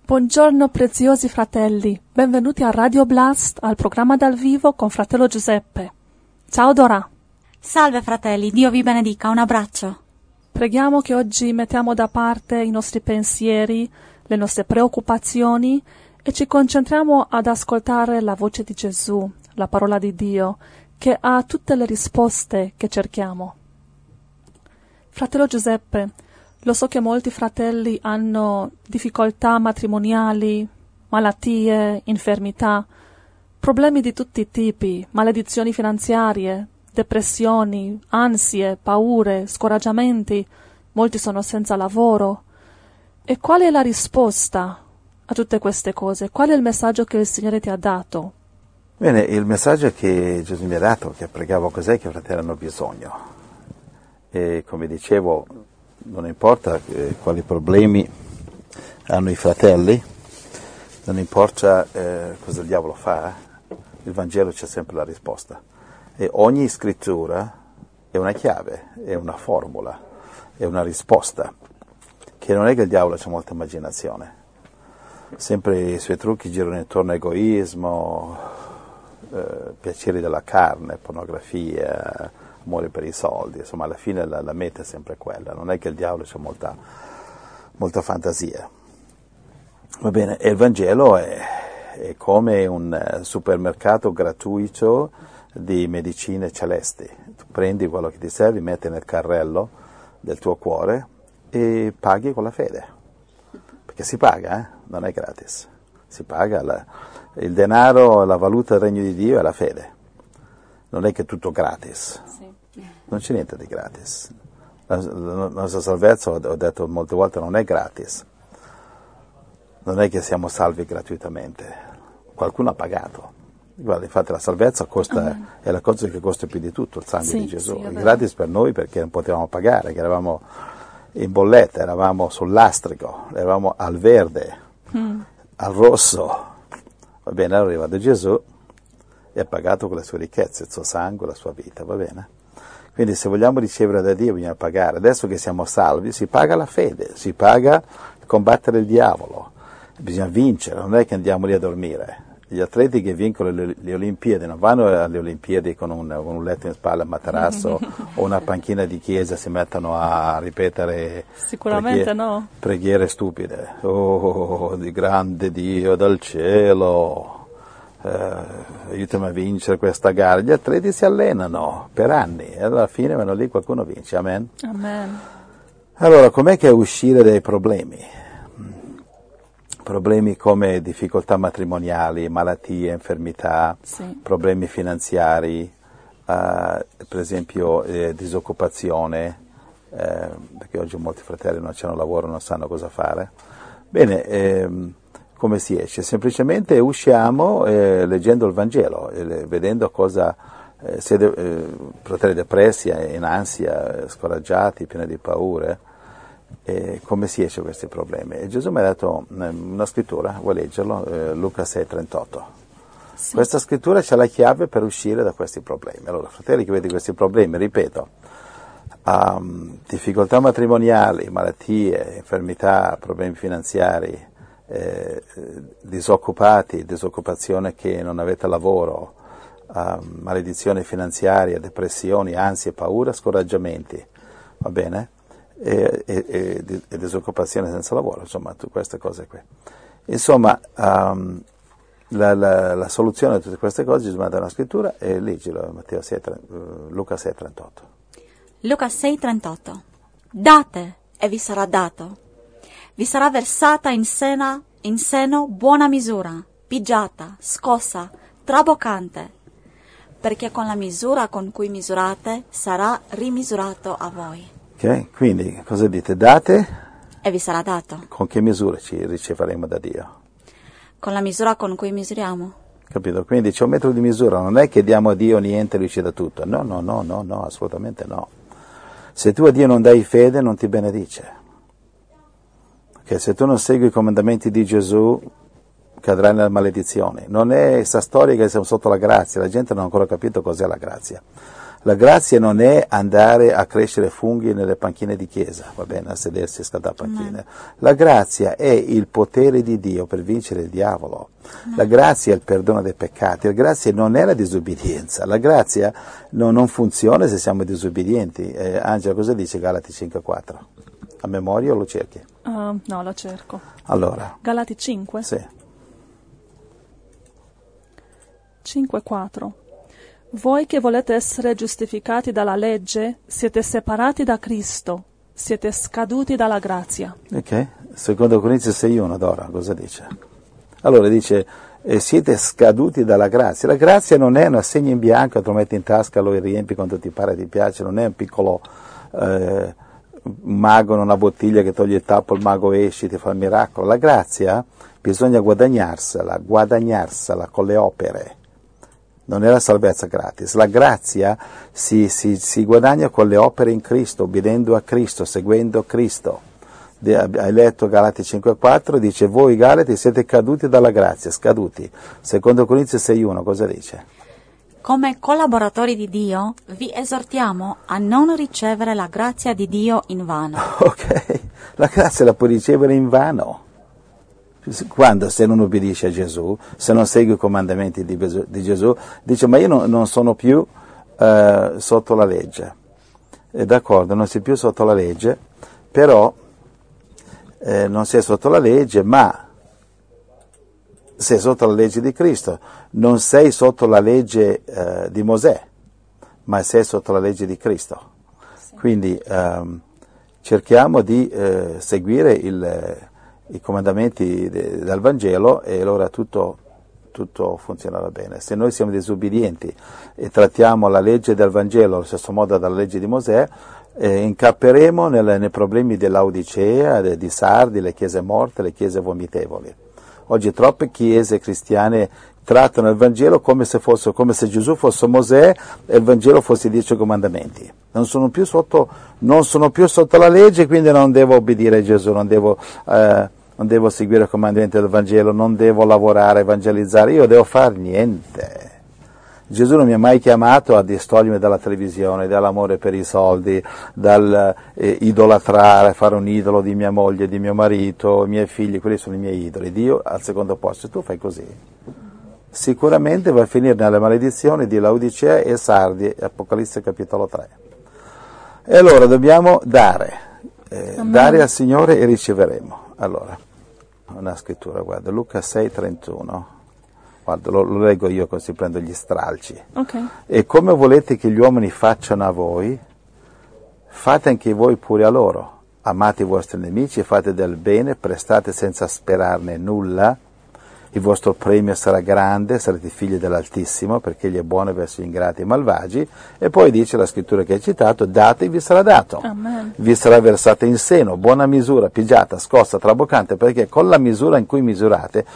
Buongiorno preziosi fratelli, benvenuti a Radio Blast, al programma dal vivo con fratello Giuseppe. Ciao Dora. Salve fratelli, Dio vi benedica, un abbraccio. Preghiamo che oggi mettiamo da parte i nostri pensieri, le nostre preoccupazioni e ci concentriamo ad ascoltare la voce di Gesù, la parola di Dio, che ha tutte le risposte che cerchiamo. Fratello Giuseppe, lo so che molti fratelli hanno difficoltà matrimoniali, malattie, infermità, problemi di tutti i tipi, maledizioni finanziarie, depressioni, ansie, paure, scoraggiamenti, molti sono senza lavoro. E qual è la risposta a tutte queste cose? Qual è il messaggio che il Signore ti ha dato? Bene, il messaggio che Gesù mi ha dato, che pregavo cos'è che i fratelli hanno bisogno. E come dicevo, non importa quali problemi hanno i fratelli, non importa cosa il diavolo fa, il Vangelo c'è sempre la risposta. E ogni scrittura è una chiave, è una formula, è una risposta, che non è che il diavolo ha molta immaginazione. Sempre i suoi trucchi girano intorno a egoismo, piaceri della carne, pornografia, amore per i soldi, insomma alla fine la meta è sempre quella, non è che il diavolo c'ha molta fantasia. Va bene, e il Vangelo è come un supermercato gratuito di medicine celesti. Tu prendi quello che ti serve, metti nel carrello del tuo cuore e paghi con la fede, perché si paga, non è gratis, si paga, il denaro, la valuta del regno di Dio è la fede, non è che è tutto gratis. Non c'è niente di gratis. La nostra salvezza, ho detto molte volte, non è gratis. Non è che siamo salvi gratuitamente. Qualcuno ha pagato. Guarda, infatti la salvezza è la cosa che costa più di tutto, il sangue di Gesù. È gratis per noi perché non potevamo pagare, che eravamo in bolletta, eravamo sul lastrico, eravamo al verde, al rosso. Va bene, allora è arrivato Gesù e ha pagato con le sue ricchezze, il suo sangue, la sua vita, va bene? Quindi se vogliamo ricevere da Dio bisogna pagare. Adesso che siamo salvi si paga la fede, si paga combattere il diavolo, bisogna vincere, non è che andiamo lì a dormire. Gli atleti che vincono le Olimpiadi non vanno alle Olimpiadi con un letto in spalla, un materasso o una panchina di chiesa, si mettono a ripetere preghiere stupide. Oh, di grande Dio dal cielo, aiutami a vincere questa gara. Gli atleti si allenano per anni e alla fine vanno lì, qualcuno vince. Amen. Amen. Allora, com'è che uscire dai problemi? Problemi come difficoltà matrimoniali, malattie, infermità, problemi finanziari, per esempio disoccupazione, perché oggi molti fratelli non hanno lavoro, non sanno cosa fare. Bene, come si esce? Semplicemente usciamo leggendo il Vangelo, vedendo cosa fratelli depressi, in ansia, scoraggiati, pieni di paure, come si esce da questi problemi. E Gesù mi ha dato una scrittura, vuoi leggerlo? Luca 6,38. Sì. Questa scrittura c'è la chiave per uscire da questi problemi. Allora, fratelli che vedi questi problemi, ripeto, difficoltà matrimoniali, malattie, infermità, problemi finanziari, disoccupati, disoccupazione che non avete lavoro, maledizione finanziaria, depressioni, ansie, paura, scoraggiamenti, va bene? E disoccupazione senza lavoro, insomma, queste cose qui. Insomma, la soluzione a tutte queste cose Gesù manda una scrittura e leggilo, Luca 6,38. Luca 6,38. Date e vi sarà dato. Vi sarà versata in seno buona misura, pigiata, scossa, traboccante, perché con la misura con cui misurate sarà rimisurato a voi. Ok, quindi cosa dite? Date e vi sarà dato. Con che misura ci riceveremo da Dio? Con la misura con cui misuriamo. Capito? Quindi c'è un metodo di misura, non è che diamo a Dio niente e lui ci dà tutto. No, assolutamente no. Se tu a Dio non dai fede non ti benedice. Okay, se tu non segui i comandamenti di Gesù cadrai nella maledizione. Non è questa storia che siamo sotto la grazia, la gente non ha ancora capito cos'è la grazia. La grazia non è andare a crescere funghi nelle panchine di chiesa, va bene, a sedersi e scaldare panchine. La grazia è il potere di Dio per vincere il diavolo. La grazia è il perdono dei peccati, la grazia non è la disobbedienza, la grazia non funziona se siamo disobbedienti. Angela, cosa dice Galati 5,4? A memoria o lo cerchi? No, lo cerco. Allora. Galati 5? Sì. 5,4. Voi che volete essere giustificati dalla legge, siete separati da Cristo, siete scaduti dalla grazia. Ok, secondo Corinzi 6,1, Dora, cosa dice? Allora dice, siete scaduti dalla grazia. La grazia non è un assegno in bianco, te lo metti in tasca, lo riempi quando ti pare ti piace, non è un piccolo mago in una bottiglia che toglie il tappo, il mago esce, ti fa il miracolo. La grazia bisogna guadagnarsela con le opere. Non è la salvezza gratis, la grazia si guadagna con le opere in Cristo, obbedendo a Cristo, seguendo Cristo. Hai letto Galati 5,4, dice voi Galati siete caduti dalla grazia, scaduti. Secondo Corinzi 6,1 cosa dice? Come collaboratori di Dio vi esortiamo a non ricevere la grazia di Dio in vano. Ok, la grazia la puoi ricevere in vano. Quando se non obbedisci a Gesù, se non segui i comandamenti di Gesù, dice ma io non sono più sotto la legge. D'accordo, non sei più sotto la legge, però non sei sotto la legge, ma sei sotto la legge di Cristo. Non sei sotto la legge di Mosè, ma sei sotto la legge di Cristo. Quindi cerchiamo di seguire i comandamenti del Vangelo e allora tutto funzionerà bene. Se noi siamo disobbedienti e trattiamo la legge del Vangelo allo stesso modo della legge di Mosè, incapperemo nei problemi dell'Odicea, di Sardi, le chiese morte, le chiese vomitevoli. Oggi troppe chiese cristiane trattano il Vangelo come se Gesù fosse Mosè e il Vangelo fosse i 10 comandamenti. Non sono più sotto la legge, quindi non devo obbedire a Gesù, non devo seguire i comandamenti del Vangelo, non devo lavorare, evangelizzare, io devo fare niente. Gesù non mi ha mai chiamato a distogliermi dalla televisione, dall'amore per i soldi, dal idolatrare, fare un idolo di mia moglie, di mio marito, i miei figli, quelli sono i miei idoli. Dio al secondo posto, se tu fai così, sicuramente vai a finire nelle maledizioni di Laodicea e Sardi, Apocalisse capitolo 3. E allora dobbiamo dare al Signore e riceveremo. Allora, una scrittura, guarda, Luca 6,31. Guarda, lo leggo io così prendo gli stralci. Okay. E come volete che gli uomini facciano a voi, fate anche voi pure a loro. Amate i vostri nemici, fate del bene, prestate senza sperarne nulla. Il vostro premio sarà grande, sarete figli dell'Altissimo, perché egli è buono verso gli ingrati e malvagi. E poi dice la scrittura che hai citato, date e vi sarà dato. Amen. Vi sarà versata in seno, buona misura, pigiata, scossa, traboccante, perché con la misura in cui misurate,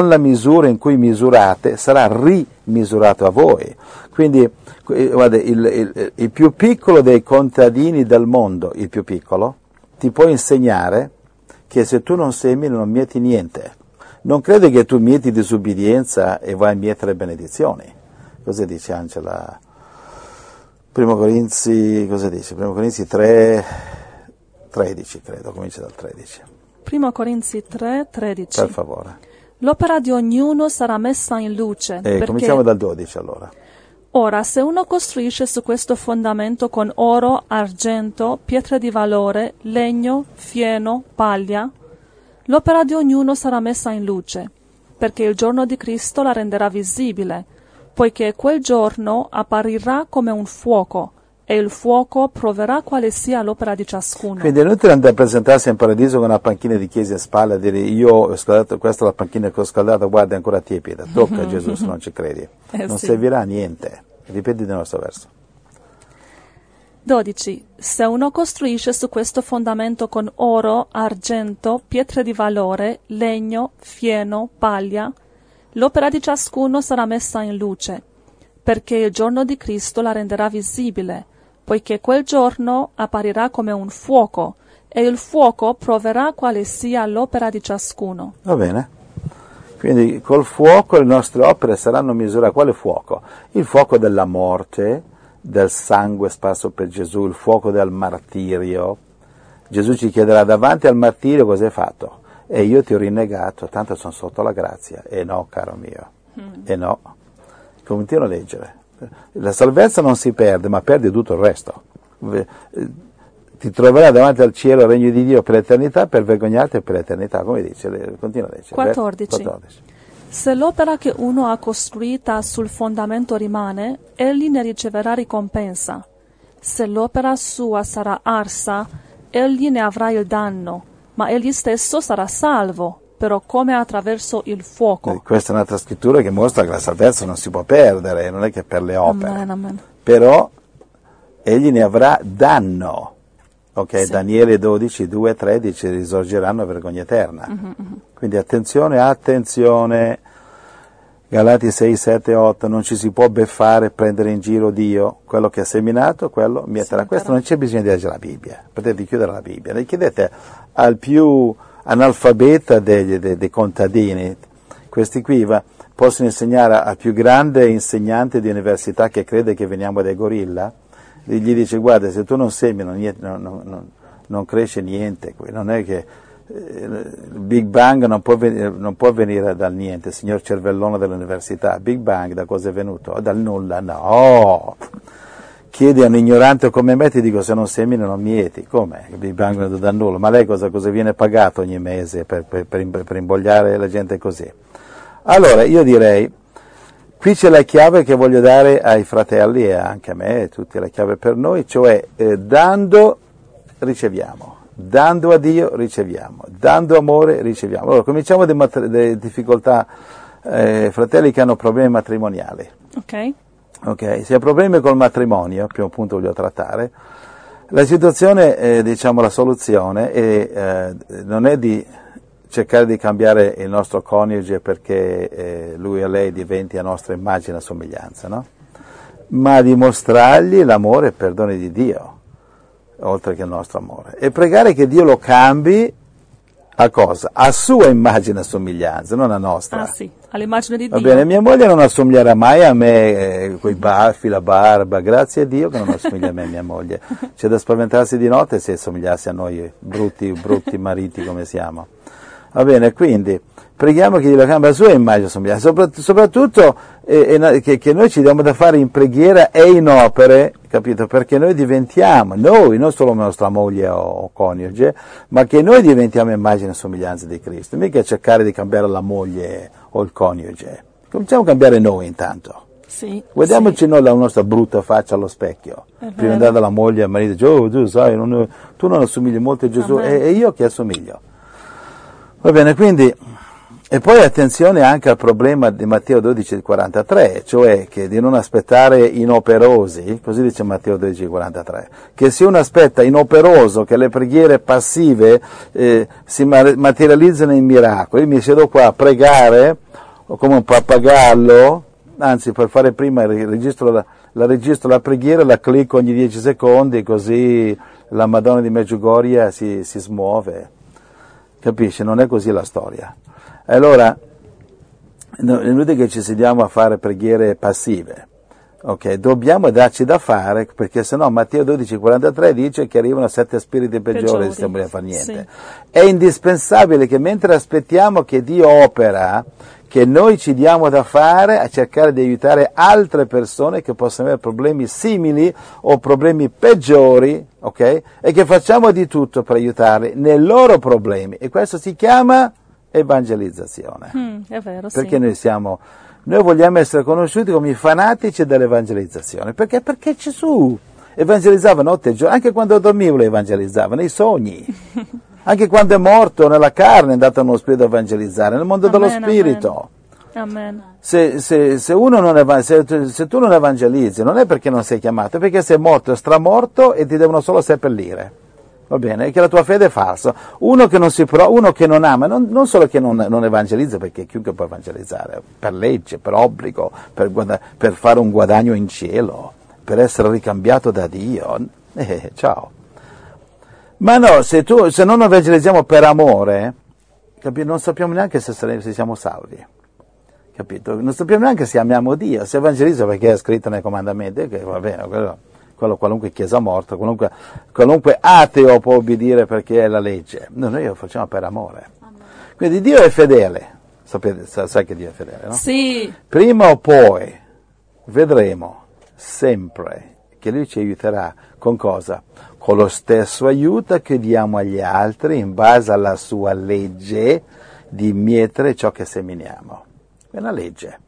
sarà rimisurato a voi. Quindi, guarda, il più piccolo dei contadini del mondo, il più piccolo, ti può insegnare che se tu non semini non mieti niente. Non credi che tu mieti disobbedienza e vai a mietere benedizioni. Cosa dice Angela? Primo Corinzi 3, 13, credo, comincia dal 13. Primo Corinzi 3, 13. Per favore. L'opera di ognuno sarà messa in luce. Perché... Cominciamo dal 12 allora. Ora, se uno costruisce su questo fondamento con oro, argento, pietre di valore, legno, fieno, paglia, l'opera di ognuno sarà messa in luce, perché il giorno di Cristo la renderà visibile, poiché quel giorno apparirà come un fuoco, e il fuoco proverà quale sia l'opera di ciascuno. Quindi è inutile andare a presentarsi in paradiso con una panchina di chiesa in spalla e dire io ho scaldato, questa è la panchina che ho scaldato, guarda è ancora tiepida, tocca a Gesù se non ci credi. Non servirà a niente. Ripeti il nostro verso. 12. Se uno costruisce su questo fondamento con oro, argento, pietre di valore, legno, fieno, paglia, l'opera di ciascuno sarà messa in luce, perché il giorno di Cristo la renderà visibile, poiché quel giorno apparirà come un fuoco, e il fuoco proverà quale sia l'opera di ciascuno. Va bene. Quindi col fuoco le nostre opere saranno misurate. Quale fuoco? Il fuoco della morte, del sangue sparso per Gesù, il fuoco del martirio. Gesù ci chiederà davanti al martirio cosa hai fatto. E io ti ho rinnegato, tanto sono sotto la grazia. E no, caro mio, e no. Continua a leggere. La salvezza non si perde, ma perde tutto il resto. Ti troverai davanti al cielo, al regno di Dio per l'eternità, per vergognarti per l'eternità. Come dice? Continua a leggere. 14. Se l'opera che uno ha costruita sul fondamento rimane, egli ne riceverà ricompensa. Se l'opera sua sarà arsa, egli ne avrà il danno, ma egli stesso sarà salvo, però come attraverso il fuoco. Questa è un'altra scrittura che mostra che la salvezza non si può perdere, non è che per le opere. Amen, amen. Però egli ne avrà danno. Ok, Sì. Daniele 12, 2 e 13 risorgeranno a vergogna eterna. Quindi attenzione, attenzione. Galati 6, 7, 8, non ci si può beffare, prendere in giro Dio. Quello che ha seminato, quello mieterà. Questo non c'è bisogno di leggere la Bibbia, potete chiudere la Bibbia. Le chiedete al più analfabeta dei contadini, questi qui possono insegnare al più grande insegnante di università che crede che veniamo dai gorilla, gli dice guarda, se tu non semini non cresce niente, non è che il Big Bang non può venire dal niente, signor cervellone dell'università. Big Bang da cosa è venuto? Dal nulla? No! Chiedi a un ignorante come me, ti dico se non semini non mieti. Come? Il Big Bang è venuto dal nulla? Ma lei cosa viene pagato ogni mese per imbogliare la gente così? Allora, io direi, qui c'è la chiave che voglio dare ai fratelli e anche a me, e tutti la chiave per noi, cioè dando riceviamo. Dando a Dio riceviamo, dando amore riceviamo. Allora, cominciamo dalle difficoltà, fratelli che hanno problemi matrimoniali. Ok, se ha problemi col matrimonio, primo punto voglio trattare, la situazione, la soluzione non è di cercare di cambiare il nostro coniuge perché lui o lei diventi a nostra immagine e somiglianza, no? Ma di mostrargli l'amore e il perdono di Dio, oltre che il nostro amore, e pregare che Dio lo cambi a cosa? A sua immagine e somiglianza, non a nostra. Ah sì, all'immagine di Va Dio. bene, mia moglie non assomiglierà mai a me coi baffi, la barba, grazie a Dio che non assomiglia a me mia moglie. C'è da spaventarsi di notte se assomigliasse a noi brutti mariti come siamo. Va bene, quindi preghiamo che Dio lo cambi a sua immagine e somiglianza, soprattutto che noi ci diamo da fare in preghiera e in opere, capito? Perché noi diventiamo, non solo nostra moglie o coniuge, ma che noi diventiamo immagine e somiglianza di Cristo, mica cercare di cambiare la moglie o il coniuge. Cominciamo a cambiare noi intanto. Sì, Guardiamoci noi la nostra brutta faccia allo specchio, prima di andare dalla moglie al marito, dice, oh tu sai, tu non assomigli molto a Gesù, e io che assomiglio. Va bene, quindi, e poi attenzione anche al problema di Matteo 12,43, cioè che di non aspettare inoperosi, così dice Matteo 12,43, che se uno aspetta inoperoso che le preghiere passive si materializzano in miracoli. Io mi siedo qua a pregare, come un pappagallo, anzi per fare prima registro la preghiera, la clicco ogni 10 secondi, così la Madonna di Medjugorje si smuove. Capisci? Non è così la storia. Allora, è inutile che ci sediamo a fare preghiere passive. Ok, dobbiamo darci da fare, perché sennò Matteo 12,43 dice che arrivano 7 spiriti peggiori se stiamo a fare niente. Sì. È indispensabile che mentre aspettiamo che Dio opera, che noi ci diamo da fare a cercare di aiutare altre persone che possono avere problemi simili o problemi peggiori, ok? E che facciamo di tutto per aiutarli nei loro problemi. E questo si chiama evangelizzazione. È vero, perché sì. noi vogliamo essere conosciuti come i fanatici dell'evangelizzazione. Perché? Perché Gesù evangelizzava notte e giorno, anche quando dormiva lo evangelizzava, nei sogni. Anche quando è morto nella carne è andato nello spirito a evangelizzare, nel mondo dello spirito. Amen. Se tu non evangelizzi, non è perché non sei chiamato, è perché sei morto e stramorto e ti devono solo seppellire. Va bene? E che la tua fede è falsa. Uno che non ama, non solo che non evangelizza, perché chiunque può evangelizzare, per legge, per obbligo, per fare un guadagno in cielo, per essere ricambiato da Dio. Ciao. Ma no, se non evangelizziamo per amore, non sappiamo neanche se siamo salvi. capito? Non sappiamo neanche se amiamo Dio, se evangelizzo perché è scritto nei comandamenti, che va bene, quello qualunque chiesa morta, qualunque ateo può obbedire perché è la legge. Noi lo facciamo per amore. Quindi Dio è fedele, sai che Dio è fedele, no? Sì. Prima o poi vedremo sempre che Lui ci aiuterà con cosa? Con lo stesso aiuto che diamo agli altri in base alla sua legge di mietere ciò che seminiamo. È una legge.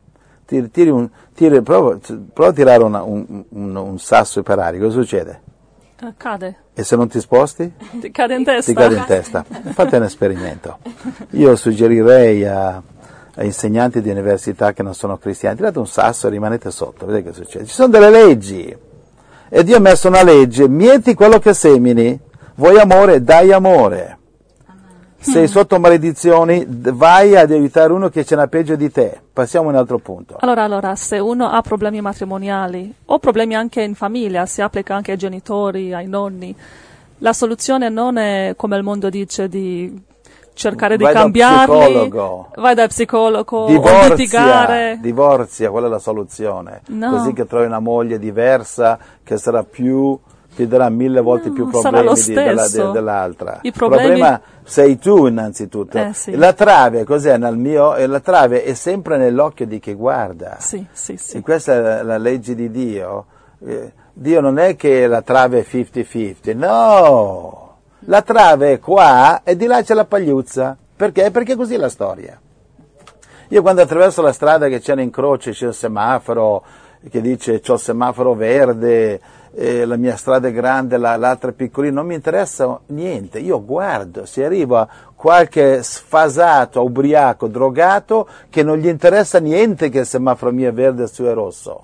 Prova a tirare un sasso per aria, cosa succede? Cade. E se non ti sposti? Ti cade in testa. Ti cade in testa. Fate un esperimento. Io suggerirei a insegnanti di università che non sono cristiani, tirate un sasso e rimanete sotto, vedete che succede. Ci sono delle leggi. E Dio ha messo una legge, mieti quello che semini, vuoi amore, dai amore. Sei sotto maledizioni, vai ad aiutare uno che ce n'ha peggio di te. Passiamo a un altro punto. Allora, se uno ha problemi matrimoniali o problemi anche in famiglia, si applica anche ai genitori, ai nonni, la soluzione non è, come il mondo dice, di cercare di cambiarli. Vai dal psicologo, o litigare. Divorzia, quella è la soluzione. No. Così che trovi una moglie diversa che sarà ti darà 1000 volte più problemi dell'altra. Il problema sei tu innanzitutto. Sì. La trave, cos'è? La trave è sempre nell'occhio di chi guarda. Sì. E questa è la legge di Dio. Dio non è che la trave è 50-50, no! La trave è qua e di là c'è la pagliuzza. Perché? Perché così è la storia. Io quando attraverso la strada che c'è un incrocio, c'è un semaforo che dice c'ho il semaforo verde, la mia strada è grande, l'altra è piccolina, non mi interessa niente, io guardo, se arriva qualche sfasato, ubriaco, drogato, che non gli interessa niente che il semaforo mio è verde e il suo è rosso.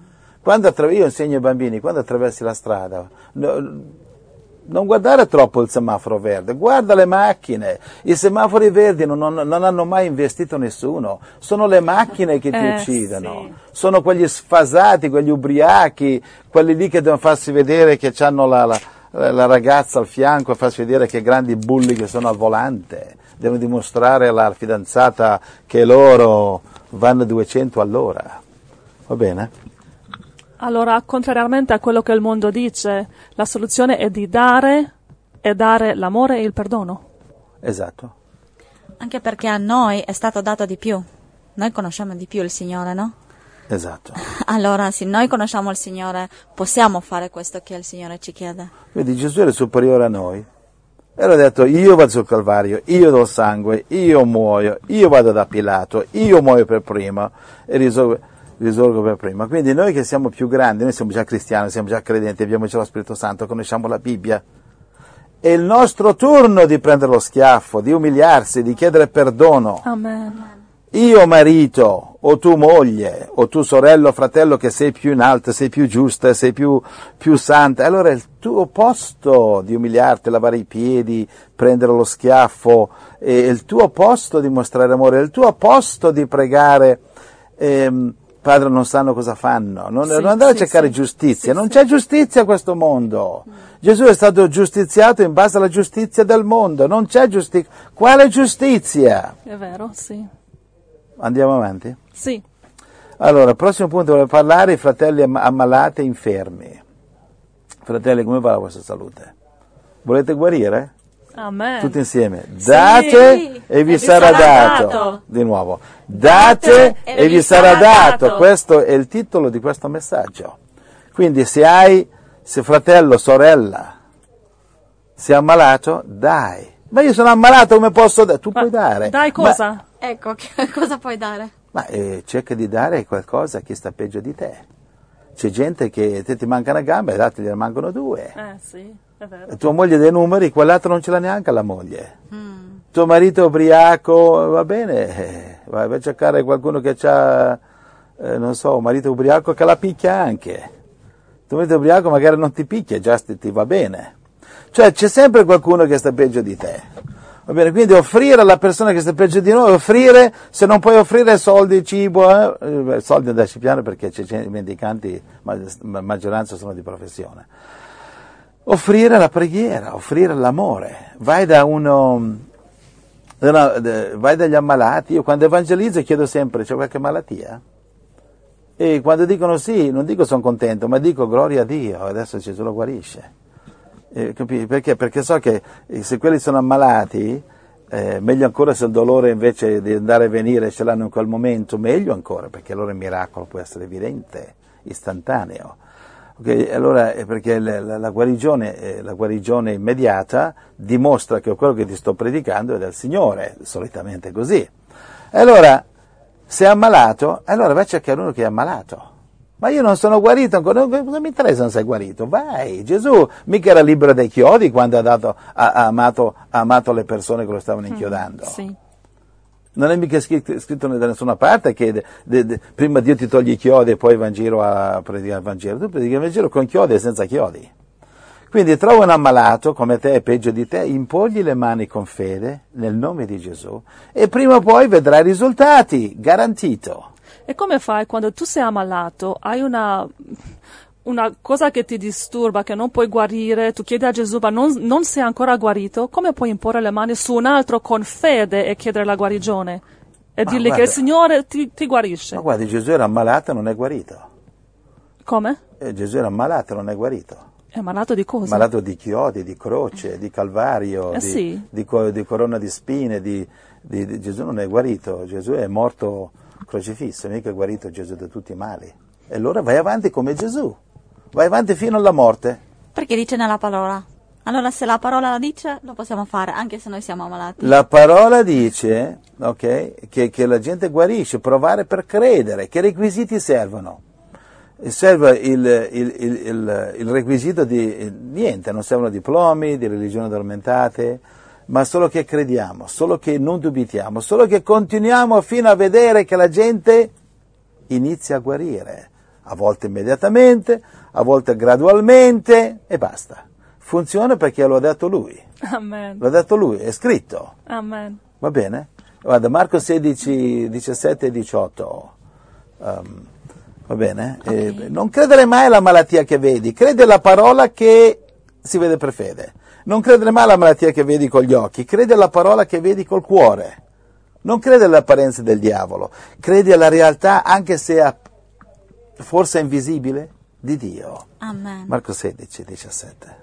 Io insegno ai bambini, quando attraversi la strada, non guardare troppo il semaforo verde, guarda le macchine. I semafori verdi non hanno mai investito nessuno, sono le macchine che ti uccidono, sì. Sono quegli sfasati, quegli ubriachi, quelli lì che devono farsi vedere che hanno la ragazza al fianco e farsi vedere che grandi bulli che sono al volante, devono dimostrare alla fidanzata che loro vanno 200 all'ora, va bene? Allora, contrariamente a quello che il mondo dice, la soluzione è di dare l'amore e il perdono. Esatto. Anche perché a noi è stato dato di più. Noi conosciamo di più il Signore, no? Esatto. Allora, se noi conosciamo il Signore, possiamo fare questo che il Signore ci chiede. Vedi, Gesù era superiore a noi. Era detto, io vado sul Calvario, io do sangue, io muoio, io vado da Pilato, io muoio per primo e risorgo per prima. Quindi noi che siamo più grandi, noi siamo già cristiani, siamo già credenti, abbiamo già lo Spirito Santo, conosciamo la Bibbia. È il nostro turno di prendere lo schiaffo, di umiliarsi, di chiedere perdono. Amen. Io marito, o tu moglie, o tu sorella o fratello che sei più in alto, sei più giusta, sei più santa, allora è il tuo posto di umiliarti, lavare i piedi, prendere lo schiaffo, è il tuo posto di mostrare amore, è il tuo posto di pregare. Padre, non sanno cosa fanno, non andare a cercare giustizia, non c'è giustizia in questo mondo. Gesù è stato giustiziato in base alla giustizia del mondo, non c'è giustizia. Quale giustizia? È vero, sì. Andiamo avanti? Sì. Allora, il prossimo punto volevo parlare i fratelli ammalati e infermi. Fratelli, come va la vostra salute? Volete guarire? Amen. Tutti insieme. Date e vi sarà dato. Di nuovo. Date e vi sarà dato. Questo è il titolo di questo messaggio. Quindi se fratello, sorella, si è ammalato, dai. Ma io sono ammalato, come posso dare? Tu puoi dare. Dai cosa? Ecco, cosa puoi dare? Ma cerca di dare qualcosa a chi sta peggio di te. C'è gente che ti manca una gamba e l'altro gliene mancano due. Sì, è vero. Tua moglie dei numeri, quell'altro non ce l'ha neanche la moglie. Tuo marito è ubriaco, va bene, vai a cercare qualcuno che ha, non so, un marito ubriaco che la picchia anche. Tuo marito ubriaco magari non ti picchia, già ti va bene. Cioè c'è sempre qualcuno che sta peggio di te. Va bene, quindi offrire alla persona che sta peggio di noi, offrire, se non puoi offrire soldi, cibo, soldi andarci piano perché c'è mendicanti, ma la maggioranza sono di professione. Offrire la preghiera, offrire l'amore. Vai da uno Vai dagli ammalati. Io quando evangelizzo chiedo sempre: c'è qualche malattia? E quando dicono sì, non dico sono contento, ma dico gloria a Dio, adesso Gesù lo guarisce. Perché? Perché so che se quelli sono ammalati, meglio ancora se il dolore invece di andare e venire ce l'hanno in quel momento, meglio ancora, perché allora il miracolo può essere evidente, istantaneo. Okay? Allora, perché la guarigione immediata dimostra che quello che ti sto predicando è del Signore, solitamente così. E allora, se è ammalato, allora vai a cercare uno che è ammalato. Ma io non sono guarito ancora, cosa mi interessa se non sei guarito? Vai, Gesù mica era libero dai chiodi quando ha amato le persone che lo stavano inchiodando. Sì. Non è mica scritto da nessuna parte che prima Dio ti toglie i chiodi e poi va in giro a predicare il Vangelo. Tu predichi il Vangelo con chiodi e senza chiodi. Quindi trova un ammalato come te e peggio di te, impogli le mani con fede nel nome di Gesù e prima o poi vedrai risultati, garantito. E come fai quando tu sei ammalato, hai una cosa che ti disturba, che non puoi guarire, tu chiedi a Gesù ma non sei ancora guarito, come puoi imporre le mani su un altro con fede e chiedere la guarigione? E dirgli che il Signore ti guarisce? Ma guardi, Gesù era ammalato e non è guarito. Come? Gesù era ammalato e non è guarito. È malato di cosa? Malato di chiodi, di croce, di calvario, di corona di spine, Gesù non è guarito, Gesù è morto crocifisso, mica è guarito Gesù da tutti i mali. E allora vai avanti come Gesù, vai avanti fino alla morte. Perché dice nella parola. Allora se la parola la dice, lo possiamo fare, anche se noi siamo ammalati. La parola dice, ok, che la gente guarisce, provare per credere. Che requisiti servono? Serve il requisito di niente, non servono diplomi, di religioni addormentate, ma solo che crediamo, solo che non dubitiamo, solo che continuiamo fino a vedere che la gente inizia a guarire, a volte immediatamente, a volte gradualmente e basta. Funziona perché lo ha detto lui. Amen. L'ha detto lui, è scritto. Amen. Va bene? Guarda, Marco 16, 17 e 18. Va bene? Okay. Non credere mai alla malattia che vedi, crede alla parola che si vede per fede. Non credere mai alla malattia che vedi con gli occhi, crede alla parola che vedi col cuore. Non crede alle apparenze del diavolo, credi alla realtà anche se forse è invisibile di Dio. Amen. Marco 16, 17.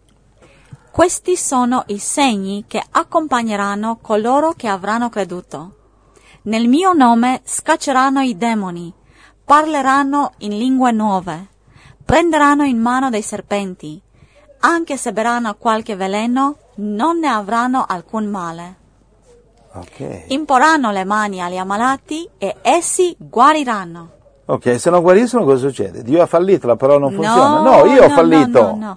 Questi sono i segni che accompagneranno coloro che avranno creduto. Nel mio nome scacceranno i demoni, parleranno in lingue nuove, prenderanno in mano dei serpenti, anche se beranno qualche veleno, non ne avranno alcun male. Okay. Imporranno le mani agli ammalati e essi guariranno. Ok, se non guariscono cosa succede? Dio ha fallito, la parola non funziona? No, io ho fallito. No.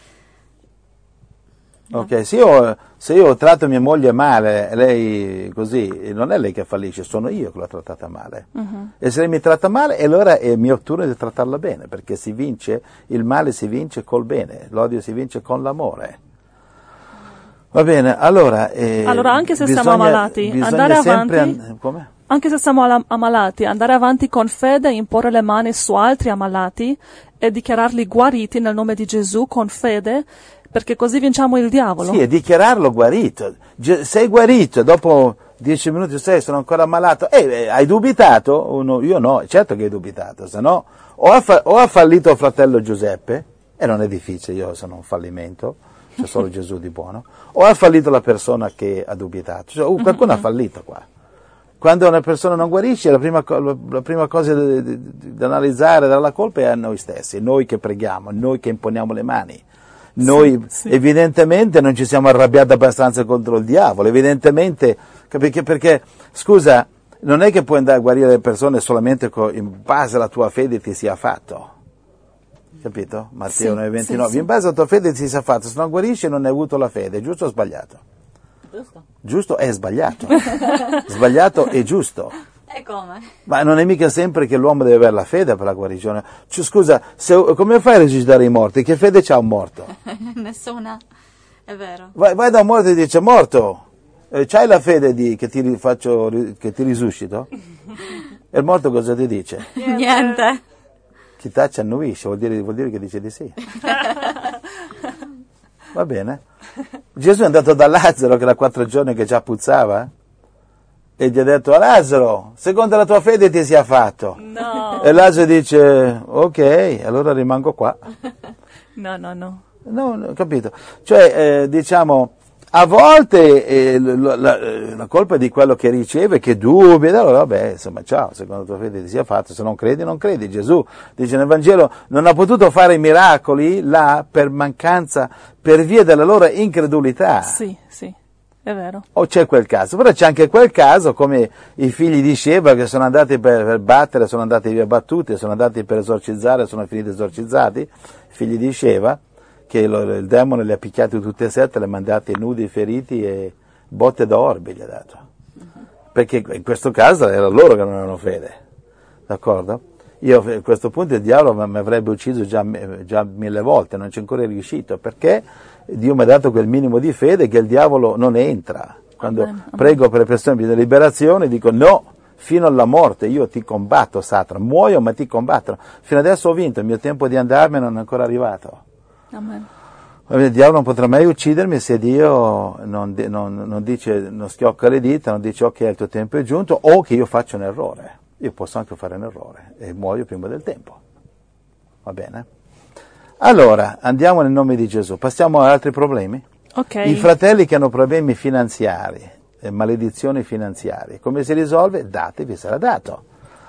Ok, se io tratto mia moglie male, lei così, non è lei che fallisce, sono io che l'ho trattata male. Uh-huh. E se lei mi tratta male, allora è il mio turno di trattarla bene, perché si vince, il male si vince col bene, l'odio si vince con l'amore. Va bene, allora anche se siamo ammalati, andare avanti, come? Anche se siamo ammalati, andare avanti con fede, imporre le mani su altri ammalati e dichiararli guariti nel nome di Gesù con fede, perché così vinciamo il diavolo. Sì, e dichiararlo guarito. Sei guarito, dopo 10 minuti sono ancora ammalato. Hai dubitato? Io no, certo che hai dubitato, se no o ha fallito il fratello Giuseppe, e non è difficile, io sono un fallimento, c'è solo Gesù di buono, o ha fallito la persona che ha dubitato. Cioè, qualcuno ha fallito qua. Quando una persona non guarisce, la prima cosa da analizzare, dare la colpa è a noi stessi, noi che preghiamo, noi che imponiamo le mani. Noi sì. Evidentemente non ci siamo arrabbiati abbastanza contro il diavolo, evidentemente, perché scusa, non è che puoi andare a guarire le persone solamente in base alla tua fede ti sia fatto. Capito? Matteo 9,29. Sì. In base alla tua fede ti sia fatto, se non guarisci non hai avuto la fede, giusto o sbagliato? Giusto è sbagliato. Sbagliato è giusto. E come? Ma non è mica sempre che l'uomo deve avere la fede per la guarigione. Scusa, come fai a risuscitare i morti? Che fede c'ha un morto? Nessuna, è vero. Vai da un morto e dice: morto, c'hai la fede che ti risuscito? E il morto cosa ti dice? Niente. Chi taccia annuisce, vuol dire che dice di sì. Va bene? Gesù è andato da Lazzaro che da 4 giorni che già puzzava. e gli ha detto: a Lazzaro, secondo la tua fede ti sia fatto. No. E Lazzaro dice: ok, allora rimango qua. No. No, capito? Cioè, diciamo, a volte la colpa è di quello che riceve, che dubita, allora vabbè, insomma, ciao, secondo la tua fede ti sia fatto, se non credi, non credi. Gesù dice nel Vangelo: non ha potuto fare i miracoli là per mancanza, per via della loro incredulità. Sì, è vero. O c'è quel caso, però c'è anche quel caso come i figli di Sheba che sono andati per battere, sono andati via battuti, sono andati per esorcizzare, sono finiti esorcizzati, figli di Sheba, che il demone li ha picchiati tutti e sette, li ha mandati nudi, feriti e botte d'orbi gli ha dato. Perché in questo caso era loro che non avevano fede, d'accordo? Io a questo punto il diavolo mi avrebbe ucciso già 1000 volte, non c'è ancora riuscito, perché Dio mi ha dato quel minimo di fede che il diavolo non entra. Quando prego per le persone di liberazione dico: no, fino alla morte io ti combatto, Satana, muoio ma ti combatto. Fino adesso ho vinto, il mio tempo di andarmene non è ancora arrivato. Amen. Il diavolo non potrà mai uccidermi se Dio non dice, non schiocca le dita, non dice ok, il tuo tempo è giunto, o che io faccio un errore. Io posso anche fare un errore e muoio prima del tempo. Va bene? Allora, andiamo nel nome di Gesù. Passiamo ad altri problemi. Ok. I fratelli che hanno problemi finanziari, maledizioni finanziarie, come si risolve? Date, vi sarà dato.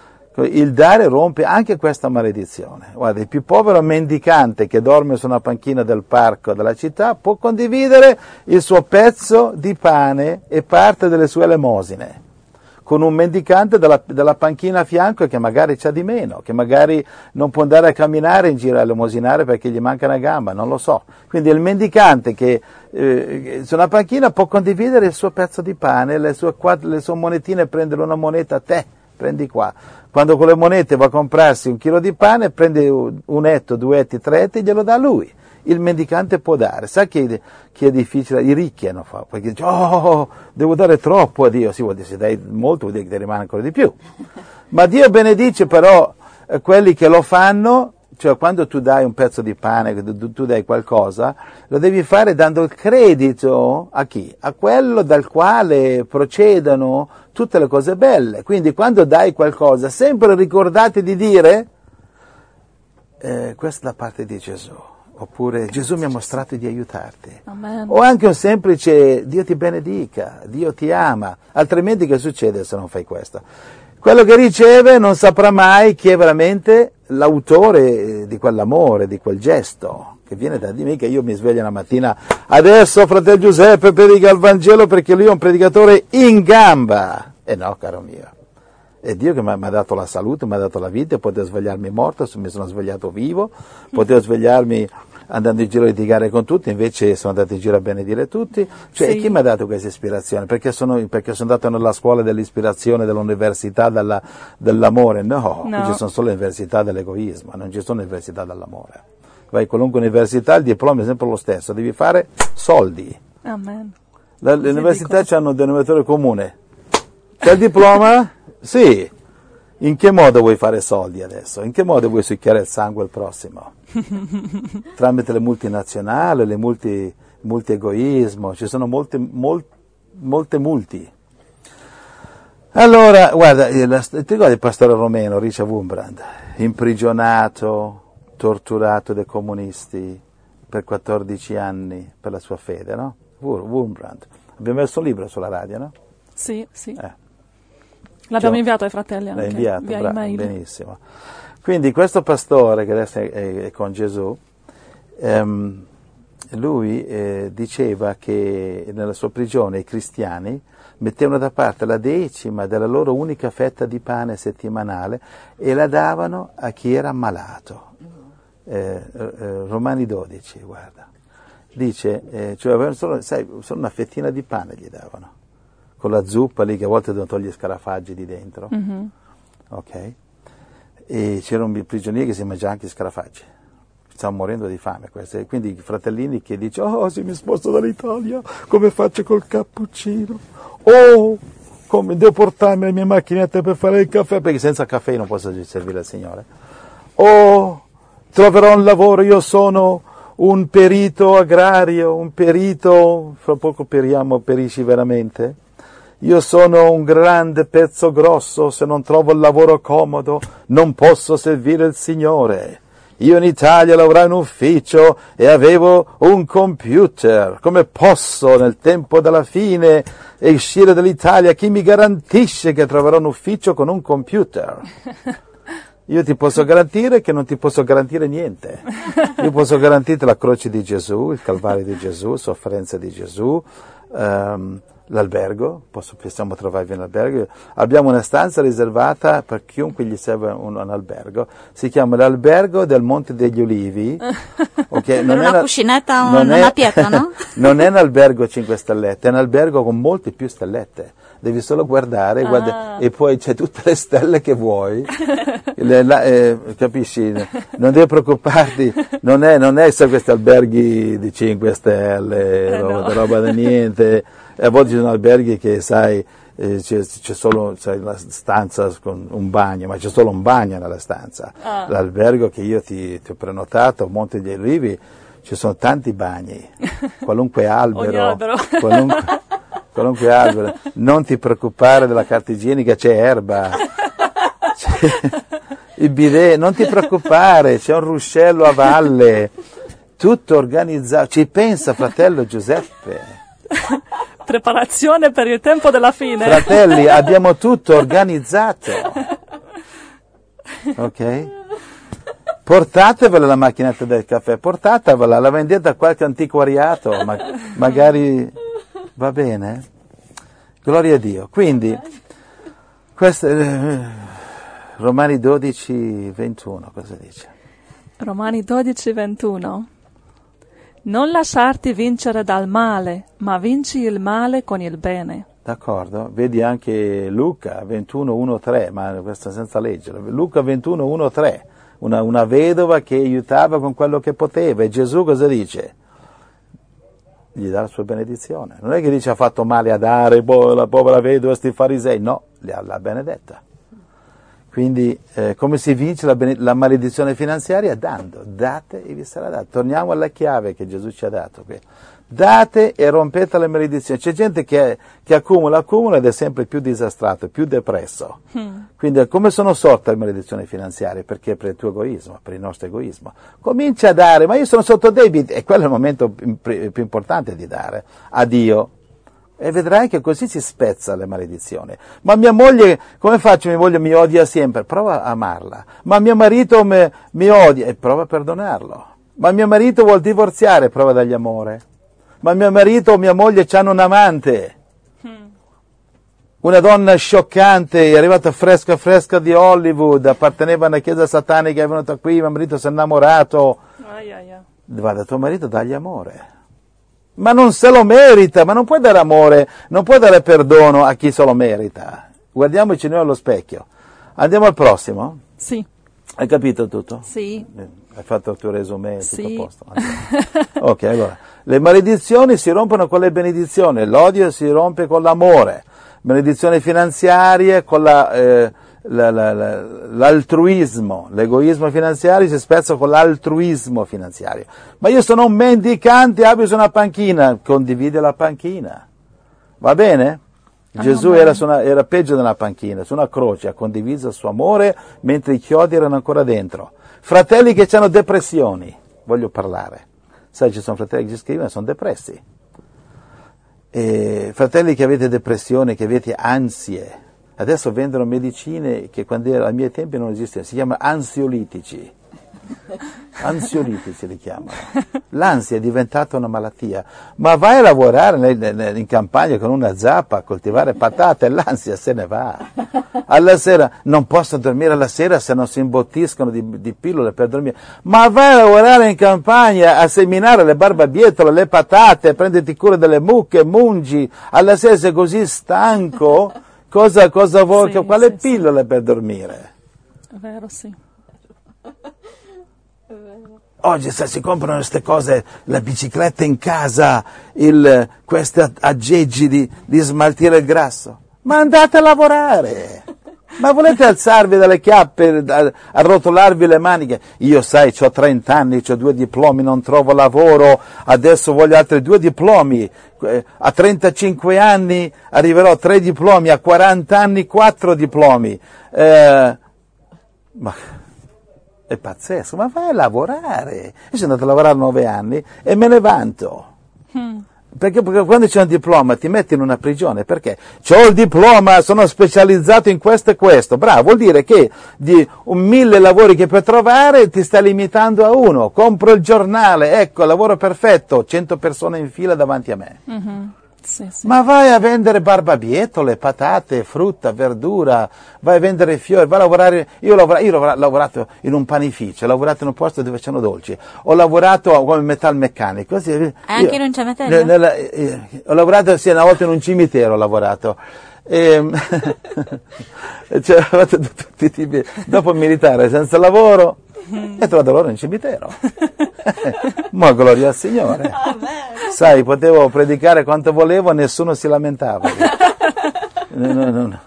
Il dare rompe anche questa maledizione. Guarda, il più povero mendicante che dorme su una panchina del parco della città può condividere il suo pezzo di pane e parte delle sue elemosine con un mendicante della panchina a fianco che magari c'ha di meno, che magari non può andare a camminare in giro a elemosinare perché gli manca una gamba, non lo so. Quindi il mendicante che su una panchina può condividere il suo pezzo di pane, le sue monetine, prendere una moneta a te, prendi qua. Quando con le monete va a comprarsi 1 chilo di pane, prende 1 etto, 2 etti, 3 etti e glielo dà a lui. Il mendicante può dare. Sa che è difficile? I ricchi hanno fatto, perché dice: oh, devo dare troppo a Dio. Sì, vuol dire, se dai molto vuol dire che ti rimane ancora di più. Ma Dio benedice però quelli che lo fanno, cioè quando tu dai un pezzo di pane, tu dai qualcosa, lo devi fare dando il credito a chi? A quello dal quale procedono tutte le cose belle. Quindi quando dai qualcosa, sempre ricordate di dire: questa è la parte di Gesù. Oppure Gesù mi ha mostrato di aiutarti. Amen. O anche un semplice Dio ti benedica, Dio ti ama. Altrimenti che succede se non fai questo? Quello che riceve non saprà mai chi è veramente l'autore di quell'amore, di quel gesto, che viene da di me, che io mi sveglio una mattina: adesso fratello Giuseppe predica il Vangelo perché lui è un predicatore in gamba. E no, caro mio. È Dio che mi ha dato la salute, mi ha dato la vita, potevo svegliarmi morto, mi sono svegliato vivo, potevo svegliarmi andando in giro a litigare con tutti, invece sono andato in giro a benedire tutti. Cioè, Sì. chi mi ha dato questa ispirazione? Perché sono andato nella scuola dell'ispirazione, dell'università dell'amore? No, qui ci sono solo università dell'egoismo, non ci sono università dell'amore. Vai a qualunque università, il diploma è sempre lo stesso, devi fare soldi. Amen. Le università hanno un denominatore comune. C'è il diploma? Sì. In che modo vuoi fare soldi adesso? In che modo vuoi succhiare il sangue al prossimo? Tramite le multinazionali, le multi-egoismo, ci sono molte multi. Allora, guarda, ti ricordi il pastore romeno, Richard Wurmbrand, imprigionato, torturato dai comunisti per 14 anni per la sua fede, no? Wurmbrand. Abbiamo messo un libro sulla radio, no? Sì. L'abbiamo inviato ai fratelli anche. L'hai inviato, via bravo, email. benissimo. Quindi questo pastore che adesso è con Gesù, lui diceva che nella sua prigione i cristiani mettevano da parte la 10ª della loro unica fetta di pane settimanale e la davano a chi era ammalato. Romani 12, guarda. Dice, cioè avevano solo una fettina di pane gli davano, con la zuppa lì che a volte devono togliere i scarafaggi di dentro. Mm-hmm. Ok? E c'erano un prigionieri che si mangiavano anche i scarafaggi. Stavano morendo di fame questi. Quindi i fratellini che dicono: oh, se mi sposto dall'Italia, come faccio col cappuccino? Oh, come devo portarmi le mie macchinette per fare il caffè, perché senza caffè non posso servire al Signore. Oh, troverò un lavoro, io sono un perito agrario, un perito, fra poco perisci veramente. io sono un grande pezzo grosso, se non trovo il lavoro comodo non posso servire il Signore. Io in Italia lavoravo in ufficio e avevo un computer. Come posso nel tempo della fine uscire dall'Italia? Chi mi garantisce che troverò un ufficio con un computer? Io ti posso garantire che non ti posso garantire niente. Io posso garantirti la croce di Gesù, il Calvario di Gesù, la sofferenza di Gesù, l'albergo, possiamo trovarvi in albergo. Abbiamo una stanza riservata per chiunque gli serve un albergo. Si chiama l'albergo del Monte degli Ulivi. Okay? Non è una cuscinetta, una pietra, no? Non è un albergo 5 stellette, è un albergo con molte più stellette. Devi solo guardare, e poi c'è tutte le stelle che vuoi. Capisci? Non devi preoccuparti, non è solo questi alberghi di 5 stelle, roba da niente. A volte ci sono alberghi che, sai, c'è solo una stanza con un bagno, ma c'è solo un bagno nella stanza. L'albergo che io ti ho prenotato, Monte degli Ulivi, ci sono tanti bagni, qualunque albero, qualunque albero. Non ti preoccupare della carta igienica, c'è erba. Il bidet, non ti preoccupare, c'è un ruscello a valle, tutto organizzato. Ci pensa fratello Giuseppe. Preparazione per il tempo della fine. Fratelli, abbiamo tutto organizzato. Ok? Portatevela la macchinetta del caffè, portatevela, la vendete a qualche antiquariato, magari va bene? Gloria a Dio. Quindi, Romani 12, 21, cosa dice? Romani 12, 21. Non lasciarti vincere dal male, ma vinci il male con il bene. D'accordo, vedi anche Luca 21, 1, 3, ma questo senza leggere. Luca 21, 1, 3, una vedova che aiutava con quello che poteva. E Gesù cosa dice? Gli dà la sua benedizione. Non è che dice ha fatto male a dare, la povera vedova, sti farisei. No, l'ha benedetta. Quindi come si vince la maledizione finanziaria? Dando. Date e vi sarà dato. Torniamo alla chiave che Gesù ci ha dato qui. Date e rompete le maledizioni. C'è gente che accumula ed è sempre più disastrato, più depresso. Quindi come sono sorte le maledizioni finanziarie? Perché per il tuo egoismo, per il nostro egoismo. Comincia a dare, ma io sono sotto debiti, e quello è il momento più importante di dare a Dio. E vedrai che così si spezza le maledizioni. Ma mia moglie, come faccio? Mia moglie mi odia sempre. Prova a amarla. Ma mio marito mi odia, e prova a perdonarlo. Ma mio marito vuol divorziare, prova a dargli amore. Ma mio marito o mia moglie hanno un amante. Una donna scioccante, è arrivata fresca di Hollywood, apparteneva a una chiesa satanica, è venuta qui, mio marito si è innamorato. Va da tuo marito, dagli amore. Ma non se lo merita, ma non puoi dare amore, non puoi dare perdono a chi se lo merita. Guardiamoci noi allo specchio. Andiamo al prossimo? Sì. Hai capito tutto? Sì. Hai fatto il tuo resume, sì. Tutto a posto? Ok, allora. Le maledizioni si rompono con le benedizioni, l'odio si rompe con l'amore, benedizioni finanziarie con l'altruismo, l'egoismo finanziario si spezza con l'altruismo finanziario. Ma io sono un mendicante, abito su una panchina, condivide la panchina, va bene? Gesù era peggio della panchina, su una croce, ha condiviso il suo amore mentre i chiodi erano ancora dentro. Fratelli che hanno depressioni, voglio parlare. Sai, ci sono fratelli che ci scrivono e sono depressi. E fratelli che avete depressione, che avete ansie. Adesso vendono medicine che quando era ai miei tempi non esistevano, si chiamano ansiolitici. Ansiolitici li chiamano. L'ansia è diventata una malattia. Ma vai a lavorare in campagna con una zappa a coltivare patate e l'ansia se ne va. Alla sera non possono dormire alla sera se non si imbottiscono di pillole per dormire. Ma vai a lavorare in campagna a seminare le barbabietole, le patate, a prenderti cura delle mucche, mungi. Alla sera sei così stanco. Cosa vuoi? Sì, quale sì, pillole per dormire? È vero, sì. Oggi si comprano queste cose, la bicicletta in casa, questi aggeggi di smaltire il grasso. Ma andate a lavorare! Ma volete alzarvi dalle chiappe, arrotolarvi le maniche? Io sai, ho 30 anni, ho 2 diplomi, non trovo lavoro, adesso voglio altri 2 diplomi. A 35 anni arriverò a 3 diplomi, a 40 anni 4 diplomi. Ma è pazzesco, ma vai a lavorare. Io sono andato a lavorare 9 anni e me ne vanto. Perché quando c'è un diploma ti metti in una prigione, perché c'ho il diploma, sono specializzato in questo e questo. Bravo, vuol dire che di 1000 lavori che puoi trovare ti stai limitando a uno. Compro il giornale, ecco, lavoro perfetto, 100 persone in fila davanti a me. Sì. Ma vai a vendere barbabietole, patate, frutta, verdura, vai a vendere fiori, vai a lavorare. Io ho lavorato in un panificio, ho lavorato in un posto dove c'erano dolci, ho lavorato come metalmeccanico. Anche in un cimitero? Ho lavorato, sì, una volta in un cimitero ho lavorato. Cioè, ho fatto tutti i tipi. Dopo il militare senza lavoro, e trovato lavoro in cimitero. Ma gloria al Signore. Sai, potevo predicare quanto volevo, nessuno si lamentava. No.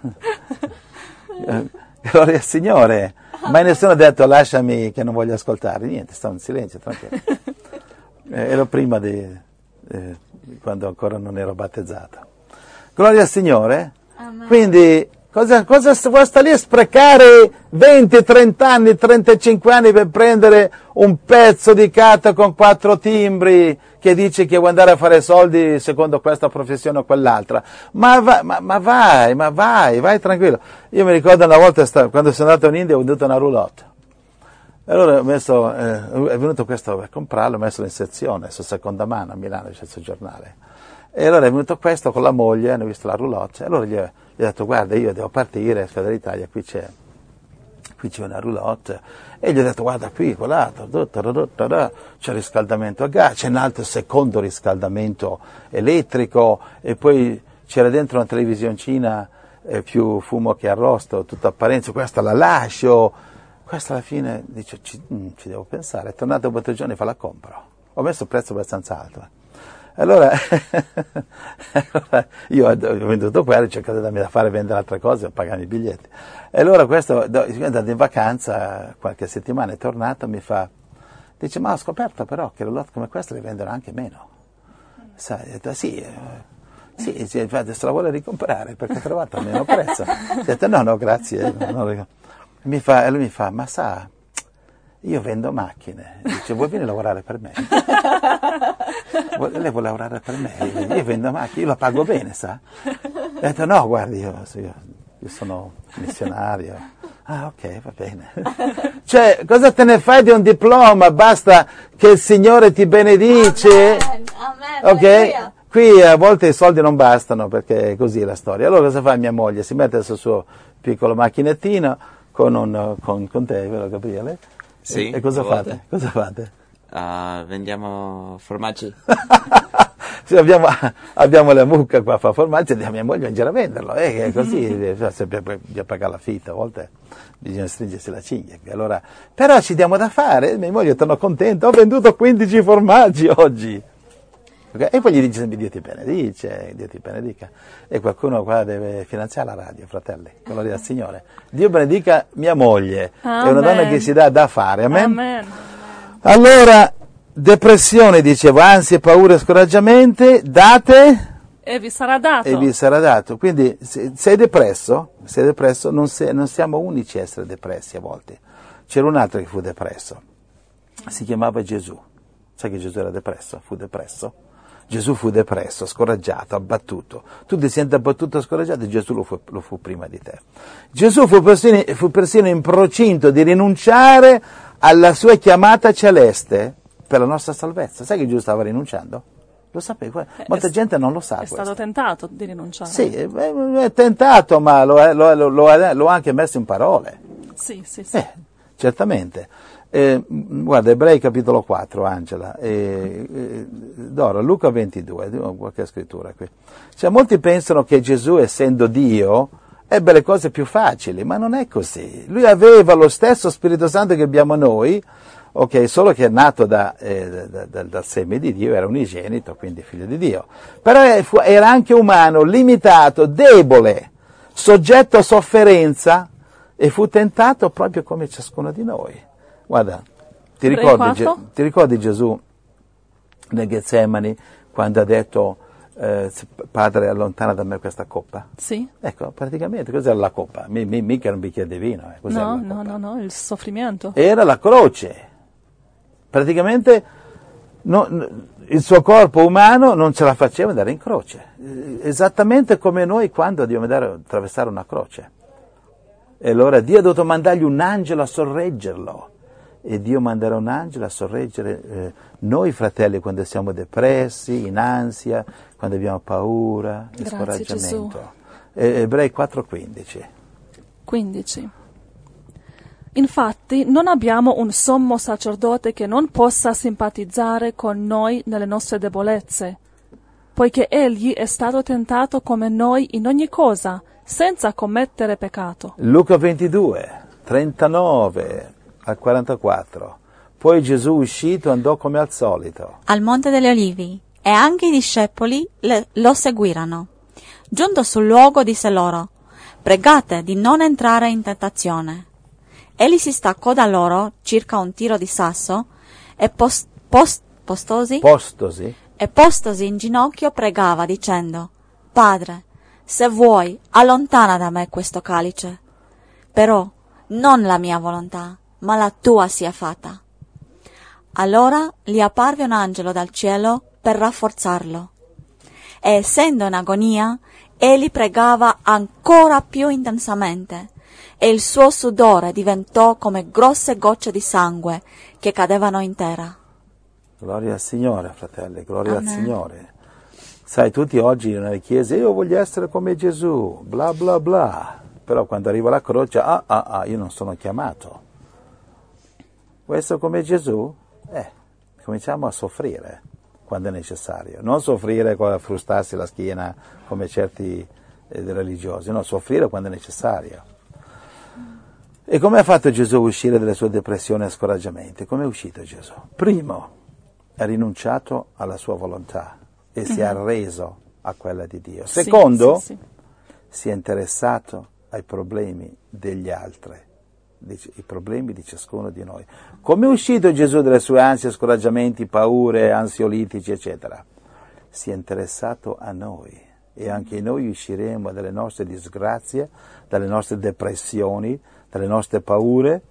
Gloria al Signore. Mai nessuno ha detto lasciami che non voglio ascoltare. Niente, stavo in silenzio, tranquillo. Ero prima di quando ancora non ero battezzato. Gloria al Signore. Amen. Quindi cosa sta lì a sprecare 20, 30 anni, 35 anni per prendere un pezzo di carta con 4 timbri che dice che vuoi andare a fare soldi secondo questa professione o quell'altra? Ma vai tranquillo. Io mi ricordo una volta quando sono andato in India ho venduto una roulotte. Allora è venuto questo per comprarlo, ho messo in sezione su seconda mano a Milano, c'è il giornale. E allora è venuto questo con la moglie, hanno visto la roulotte, e allora gli ho detto guarda, io devo partire, esco dall'Italia, qui c'è una roulotte, e gli ho detto guarda qui, quell'altro, c'è il riscaldamento a gas, c'è un altro secondo riscaldamento elettrico, e poi c'era dentro una televisioncina più fumo che arrosto, tutta apparenza, questa la lascio, questa alla fine dice ci devo pensare, è tornato dopo 3 giorni e fa la compro, ho messo il prezzo abbastanza alto. Allora io ho venduto quello, ho cercato di fare vendere altre cose, ho pagato i biglietti. E allora questo, è andato in vacanza qualche settimana, è tornato, dice ma ho scoperto però che roulotte come questa le vendono anche meno. Sai, ho detto sì, infatti se la vuole ricomprare perché ha trovato a meno prezzo. Ho detto no grazie. Lui mi fa, ma sa, io vendo macchine. Dice, vuoi venire a lavorare per me? Lei vuole lavorare per me? Io vendo macchine, io la pago bene, sa? Ho detto, no, guardi, io sono missionario. Ah, ok, va bene. Cioè, cosa te ne fai di un diploma? Basta che il Signore ti benedice. Amen. Ok? Qui a volte i soldi non bastano, perché è così la storia. Allora cosa fa mia moglie? Si mette sul suo piccolo macchinettino con te, vero Gabriele? Sì. E cosa fate? Cosa fate? Vendiamo formaggi. Sì, abbiamo la mucca qua, fa formaggi, e mia moglie va in giro a venderlo, è così, bisogna pagare l'affitto, a volte bisogna stringersi la cinghia. Allora, però ci diamo da fare, mia moglie torna contenta, ho venduto 15 formaggi oggi. Okay? E poi gli dice sempre Dio ti benedica. E qualcuno qua deve finanziare la radio, fratelli, gloria al Signore. Dio benedica mia moglie, Amen. È una donna che si dà da fare, amen? Amen. Allora, depressione, dicevo, ansie, paure, scoraggiamenti, date E vi sarà dato. e vi sarà dato. Quindi se sei depresso, non siamo unici a essere depressi a volte. C'era un altro che fu depresso, si chiamava Gesù. Sai che Gesù era depresso? Fu depresso? Gesù fu depresso, scoraggiato, abbattuto. Tu ti senti abbattuto e scoraggiato, Gesù lo fu prima di te. Gesù fu persino in procinto di rinunciare alla sua chiamata celeste per la nostra salvezza. Sai che Gesù stava rinunciando? Lo sapevo, molta gente non lo sa. È stato tentato di rinunciare. Sì, è tentato, ma lo ha anche messo in parole. Sì. Certamente. Guarda, Ebrei capitolo 4, Angela, Dora, Luca 22, qualche scrittura qui. Cioè, molti pensano che Gesù, essendo Dio, ebbe le cose più facili, ma non è così. Lui aveva lo stesso Spirito Santo che abbiamo noi, ok, solo che è nato dal seme di Dio, era unigenito, quindi figlio di Dio. Però era anche umano, limitato, debole, soggetto a sofferenza, e fu tentato proprio come ciascuno di noi. Guarda, ti ricordi Gesù nel Getsemani quando ha detto Padre, allontana da me questa coppa? Sì. Ecco, praticamente cos'era la coppa? Mica era un bicchiere di vino. Cos'era No, il soffrimento. Era la croce. Praticamente il suo corpo umano non ce la faceva andare in croce. Esattamente come noi quando dobbiamo attraversare una croce. E allora Dio ha dovuto mandargli un angelo a sorreggerlo. E Dio manderà un angelo a sorreggere noi fratelli quando siamo depressi, in ansia, quando abbiamo paura, scoraggiamento. Ebrei 4:15. 15. Infatti non abbiamo un sommo sacerdote che non possa simpatizzare con noi nelle nostre debolezze, poiché egli è stato tentato come noi in ogni cosa, senza commettere peccato. Luca 22:39 al 44. Poi Gesù uscito andò come al solito al Monte delle Olivi, e anche i discepoli lo seguirono. Giunto sul luogo disse loro: pregate di non entrare in tentazione. Egli si staccò da loro circa un tiro di sasso e postosi in ginocchio pregava dicendo: Padre, se vuoi, allontana da me questo calice. Però non la mia volontà, ma la tua sia fatta. Allora gli apparve un angelo dal cielo per rafforzarlo. E essendo in agonia, egli pregava ancora più intensamente, e il suo sudore diventò come grosse gocce di sangue che cadevano in terra. Gloria al Signore, fratelli, gloria Amen. al Signore. Sai, tutti oggi nelle chiese, io voglio essere come Gesù, bla bla bla. Però quando arriva la croce, io non sono chiamato. Vuoi essere come Gesù? Cominciamo a soffrire quando è necessario. Non soffrire con frustarsi la schiena come certi religiosi, no, soffrire quando è necessario. E come ha fatto Gesù a uscire dalle sue depressioni e scoraggiamenti? Come è uscito Gesù? Primo, ha rinunciato alla sua volontà e si è arreso a quella di Dio. Secondo, sì. si è interessato ai problemi degli altri, i problemi di ciascuno di noi. Come è uscito Gesù dalle sue ansie, scoraggiamenti, paure, ansiolitici, eccetera? Si è interessato a noi e anche noi usciremo dalle nostre disgrazie, dalle nostre depressioni, dalle nostre paure,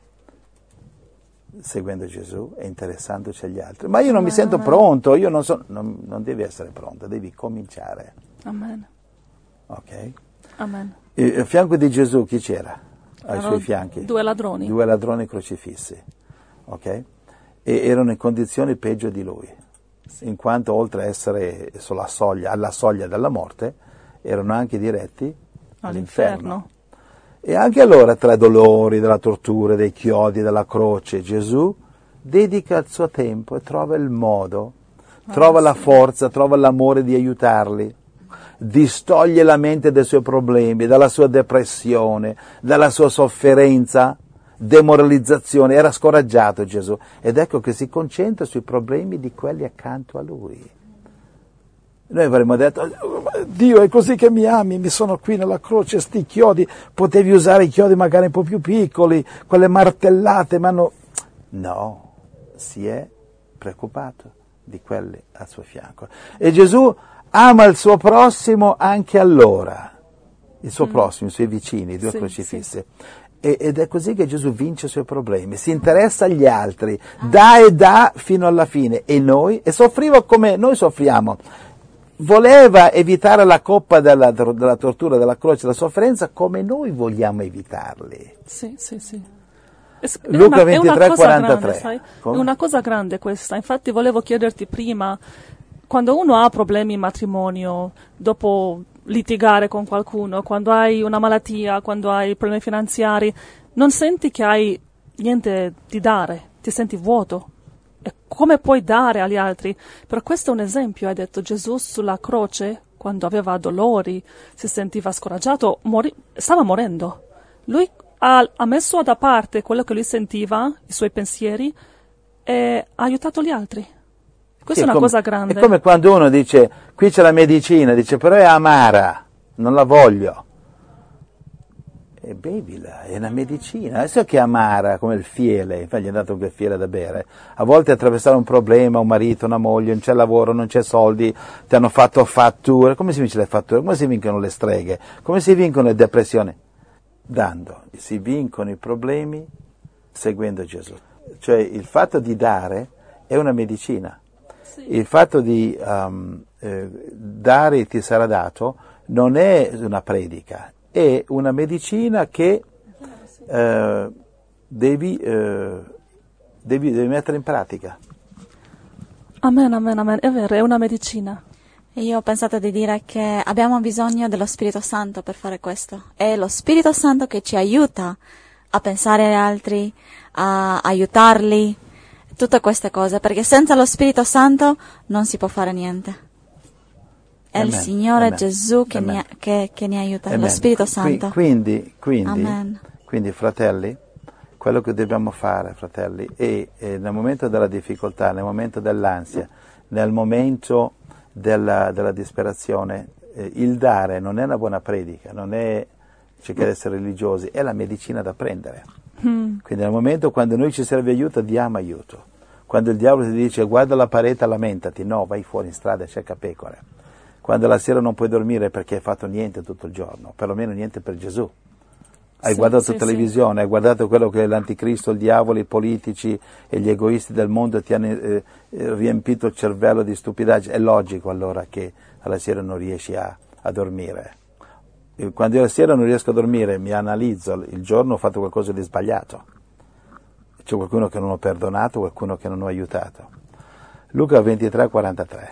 seguendo Gesù e interessandoci agli altri. Ma io non mi sento pronto, io non devi essere pronto, devi cominciare. Amen. Ok? Amen. E a fianco di Gesù chi c'era? Ai suoi fianchi? 2 ladroni. 2 ladroni crocifissi, ok? E erano in condizioni peggio di lui, in quanto oltre a essere alla soglia della morte, erano anche diretti all'inferno. E anche allora, tra i dolori, della tortura, dei chiodi, della croce, Gesù dedica il suo tempo e trova il modo, trova la forza, trova l'amore di aiutarli, distoglie la mente dai suoi problemi, dalla sua depressione, dalla sua sofferenza, demoralizzazione. Era scoraggiato Gesù ed ecco che si concentra sui problemi di quelli accanto a lui. Noi avremmo detto: Dio, è così che mi ami, mi sono qui nella croce, sti chiodi, potevi usare i chiodi magari un po' più piccoli, quelle martellate, ma no, si è preoccupato di quelli al suo fianco. E Gesù ama il suo prossimo anche allora, il suo prossimo, i suoi vicini, i 2 crocifissi. Sì. Ed è così che Gesù vince i suoi problemi, si interessa agli altri, dà fino alla fine, e soffriva come noi soffriamo. Voleva evitare la coppa della tortura, della croce, della sofferenza, come noi vogliamo evitarli. Sì. Luca 23:43. È una cosa grande questa. Infatti volevo chiederti prima, quando uno ha problemi in matrimonio, dopo litigare con qualcuno, quando hai una malattia, quando hai problemi finanziari, non senti che hai niente di dare, ti senti vuoto. E come puoi dare agli altri? Per questo è un esempio, hai detto Gesù sulla croce, quando aveva dolori, si sentiva scoraggiato, stava morendo. Lui ha messo da parte quello che lui sentiva, i suoi pensieri, e ha aiutato gli altri. Questa è una cosa grande. È come quando uno dice: qui c'è la medicina, dice però è amara, non la voglio. e bevila, è una medicina. Adesso che è amara come il fiele, infatti gli è dato quel fiele da bere. A volte attraversare un problema, un marito, una moglie, non c'è lavoro, non c'è soldi, ti hanno fatto fatture. Come si vince le fatture? Come si vincono le streghe? Come si vincono le depressioni? Dando. Si vincono i problemi seguendo Gesù. Cioè il fatto di dare è una medicina. Sì. Il fatto di dare ti sarà dato non è una predica, è una medicina che devi mettere in pratica. Amen, amen, amen. È vero, è una medicina. Io ho pensato di dire che abbiamo bisogno dello Spirito Santo per fare questo. È lo Spirito Santo che ci aiuta a pensare agli altri, a aiutarli, tutte queste cose, perché senza lo Spirito Santo non si può fare niente. È Amen. Il Signore Amen. Gesù che ne aiuta, Amen. Lo Spirito Santo. Quindi, fratelli, quello che dobbiamo fare, fratelli, è nel momento della difficoltà, nel momento dell'ansia, nel momento della disperazione, il dare non è una buona predica, non è cercare di essere religiosi, è la medicina da prendere. Quindi nel momento quando noi ci serve aiuto, diamo aiuto. Quando il diavolo ti dice guarda la parete, lamentati, no, vai fuori in strada e cerca pecore. Quando la sera non puoi dormire perché hai fatto niente tutto il giorno, perlomeno niente per Gesù. Hai guardato televisione, hai guardato quello che l'anticristo, il diavolo, i politici e gli egoisti del mondo ti hanno riempito il cervello di stupidaggini. È logico allora che alla sera non riesci a dormire. E quando io la sera non riesco a dormire, mi analizzo, il giorno ho fatto qualcosa di sbagliato. C'è qualcuno che non ho perdonato, qualcuno che non ho aiutato. Luca 23, 43.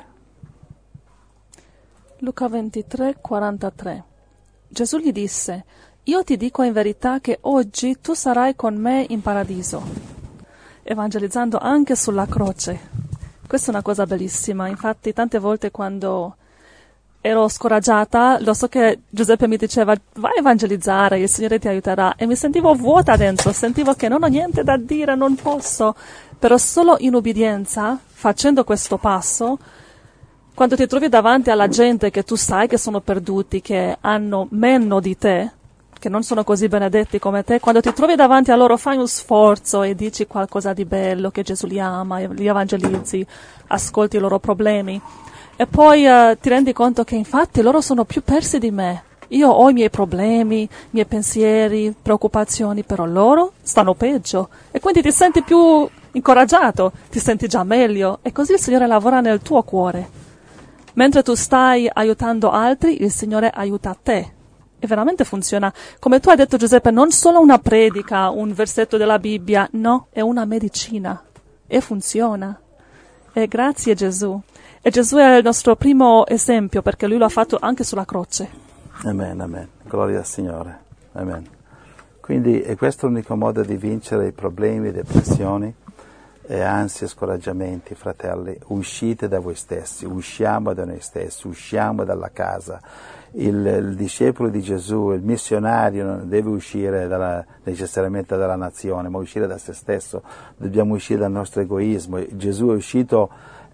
Luca 23, 43. Gesù gli disse: io ti dico in verità che oggi tu sarai con me in paradiso, evangelizzando anche sulla croce. Questa è una cosa bellissima, infatti tante volte quando ero scoraggiata, lo so che Giuseppe mi diceva vai a evangelizzare, il Signore ti aiuterà, e mi sentivo vuota dentro, sentivo che non ho niente da dire, non posso, però solo in ubbidienza, facendo questo passo, quando ti trovi davanti alla gente che tu sai che sono perduti, che hanno meno di te, che non sono così benedetti come te, quando ti trovi davanti a loro fai un sforzo e dici qualcosa di bello, che Gesù li ama, li evangelizzi, ascolti i loro problemi e poi ti rendi conto che infatti loro sono più persi di me. Io ho i miei problemi, i miei pensieri, preoccupazioni, però loro stanno peggio e quindi ti senti più incoraggiato, ti senti già meglio e così il Signore lavora nel tuo cuore. Mentre tu stai aiutando altri, il Signore aiuta te. E veramente funziona. Come tu hai detto, Giuseppe, non solo una predica, un versetto della Bibbia, no, è una medicina. E funziona. E grazie Gesù. E Gesù è il nostro primo esempio, perché Lui lo ha fatto anche sulla croce. Amen, amen. Gloria al Signore. Amen. Quindi è questo l'unico modo di vincere i problemi, depressioni, e ansie, scoraggiamenti, fratelli. Uscite da voi stessi, usciamo da noi stessi, usciamo dalla casa. Il discepolo di Gesù, il missionario non deve uscire necessariamente dalla nazione, ma uscire da se stesso. Dobbiamo uscire dal nostro egoismo. Gesù è uscito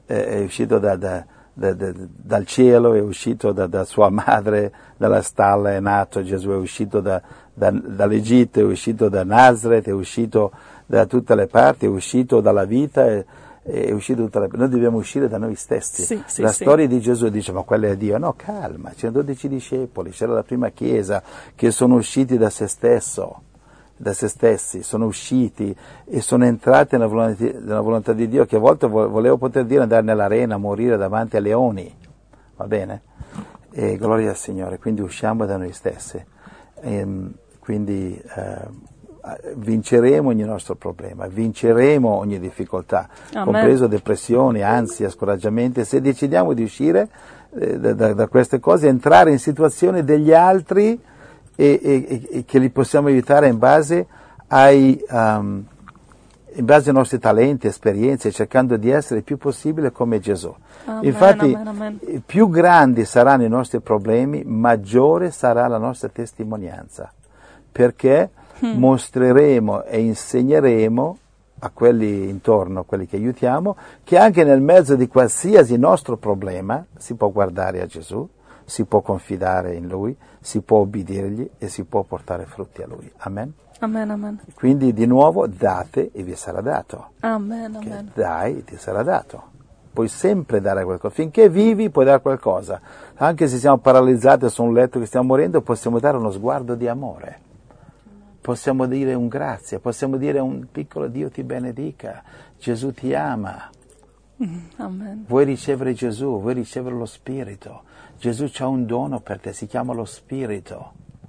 dal cielo, è uscito da sua madre, dalla stalla è nato. Gesù è uscito dall'Egitto, è uscito da Nazareth, è uscito da tutte le parti, è uscito dalla vita, è uscito noi dobbiamo uscire da noi stessi. La storia di Gesù dice ma quello è Dio. No, calma, c'erano 12 discepoli, c'era la prima chiesa che sono usciti da se stessi, sono usciti e sono entrati nella volontà di Dio, che a volte volevo poter dire andare nell'arena, morire davanti ai leoni, va bene? E gloria al Signore, quindi usciamo da noi stessi, quindi vinceremo ogni nostro problema, vinceremo ogni difficoltà, Amen. Compreso depressioni, ansia, scoraggiamenti. Se decidiamo di uscire da queste cose, entrare in situazioni degli altri e che li possiamo aiutare in base ai nostri talenti, esperienze, cercando di essere il più possibile come Gesù. Amen, Infatti, amen. Più grandi saranno i nostri problemi, maggiore sarà la nostra testimonianza, perché mostreremo e insegneremo a quelli intorno, a quelli che aiutiamo, che anche nel mezzo di qualsiasi nostro problema si può guardare a Gesù, si può confidare in Lui, si può obbedirgli e si può portare frutti a Lui. Amen? Amen, amen. Quindi di nuovo date e vi sarà dato. Amen, Che amen. dai e ti sarà dato. Puoi sempre dare qualcosa. Finché vivi puoi dare qualcosa. Anche se siamo paralizzati su un letto che stiamo morendo, possiamo dare uno sguardo di amore. Possiamo dire un grazie, possiamo dire un piccolo Dio ti benedica, Gesù ti ama. Amen. Vuoi ricevere Gesù, vuoi ricevere lo Spirito. Gesù c'ha un dono per te, si chiama lo Spirito.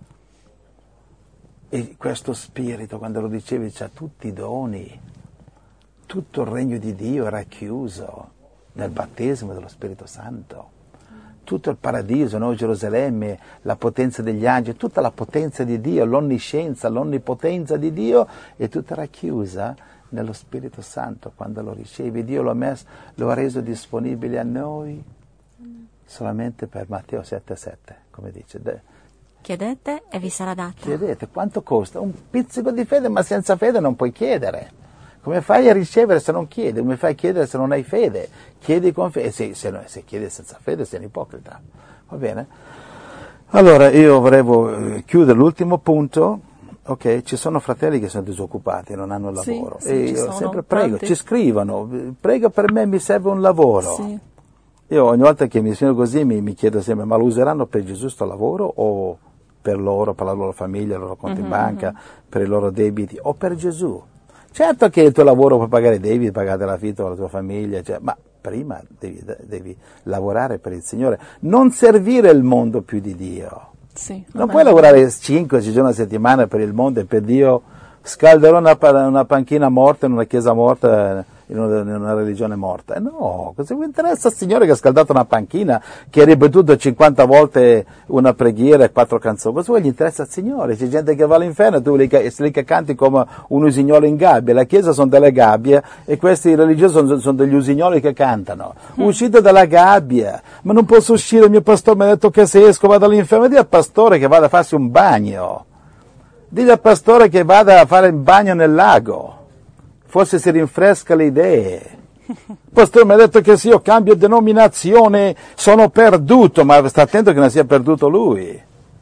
E questo Spirito, quando lo ricevi, c'ha tutti i doni. Tutto il regno di Dio è racchiuso nel battesimo dello Spirito Santo. Tutto il paradiso, Nuova Gerusalemme, la potenza degli angeli, tutta la potenza di Dio, l'onniscienza, l'onnipotenza di Dio è tutta racchiusa nello Spirito Santo. Quando lo ricevi, Dio lo ha reso disponibile a noi solamente per Matteo 7,7, come dice. Chiedete e vi sarà dato. Chiedete, quanto costa? Un pizzico di fede, ma senza fede non puoi chiedere. Come fai a ricevere se non chiedi? Come fai a chiedere se non hai fede? Chiedi con fede. Se chiedi senza fede sei un ipocrita. Va bene? Allora, io volevo chiudere l'ultimo punto. Ok, ci sono fratelli che sono disoccupati, non hanno lavoro. Sì, e ci io sono sempre prego, tanti. ci scrivono, prega per me, mi serve un lavoro. Sì. Io ogni volta che mi sento così mi chiedo sempre, ma lo useranno per Gesù sto lavoro o per loro, per la loro famiglia, il loro conto in banca, per i loro debiti, o per Gesù? Certo che il tuo lavoro può pagare i debiti, pagare l'affitto alla tua famiglia, ma prima devi lavorare per il Signore, non servire il mondo più di Dio. Sì, Non amen. puoi lavorare 5-6 giorni a settimana per il mondo e per Dio scalderò una panchina morta in una chiesa morta, in una religione morta. No, cosa vi interessa al Signore che ha scaldato una panchina, che ha ripetuto 50 volte una preghiera e 4 canzoni? Cosa gli interessa al Signore? C'è gente che va all'inferno e tu lì che canti come un usignolo in gabbia. La chiesa sono delle gabbie e questi religiosi sono degli usignoli che cantano. Uscite dalla gabbia, ma non posso uscire, il mio pastore mi ha detto che se esco vado all'inferno. Dì al pastore che vada a farsi un bagno. Digli al pastore che vada a fare il bagno nel lago. Forse si rinfresca le idee. Il pastore mi ha detto che se io cambio denominazione sono perduto, ma sta attento che non sia perduto lui.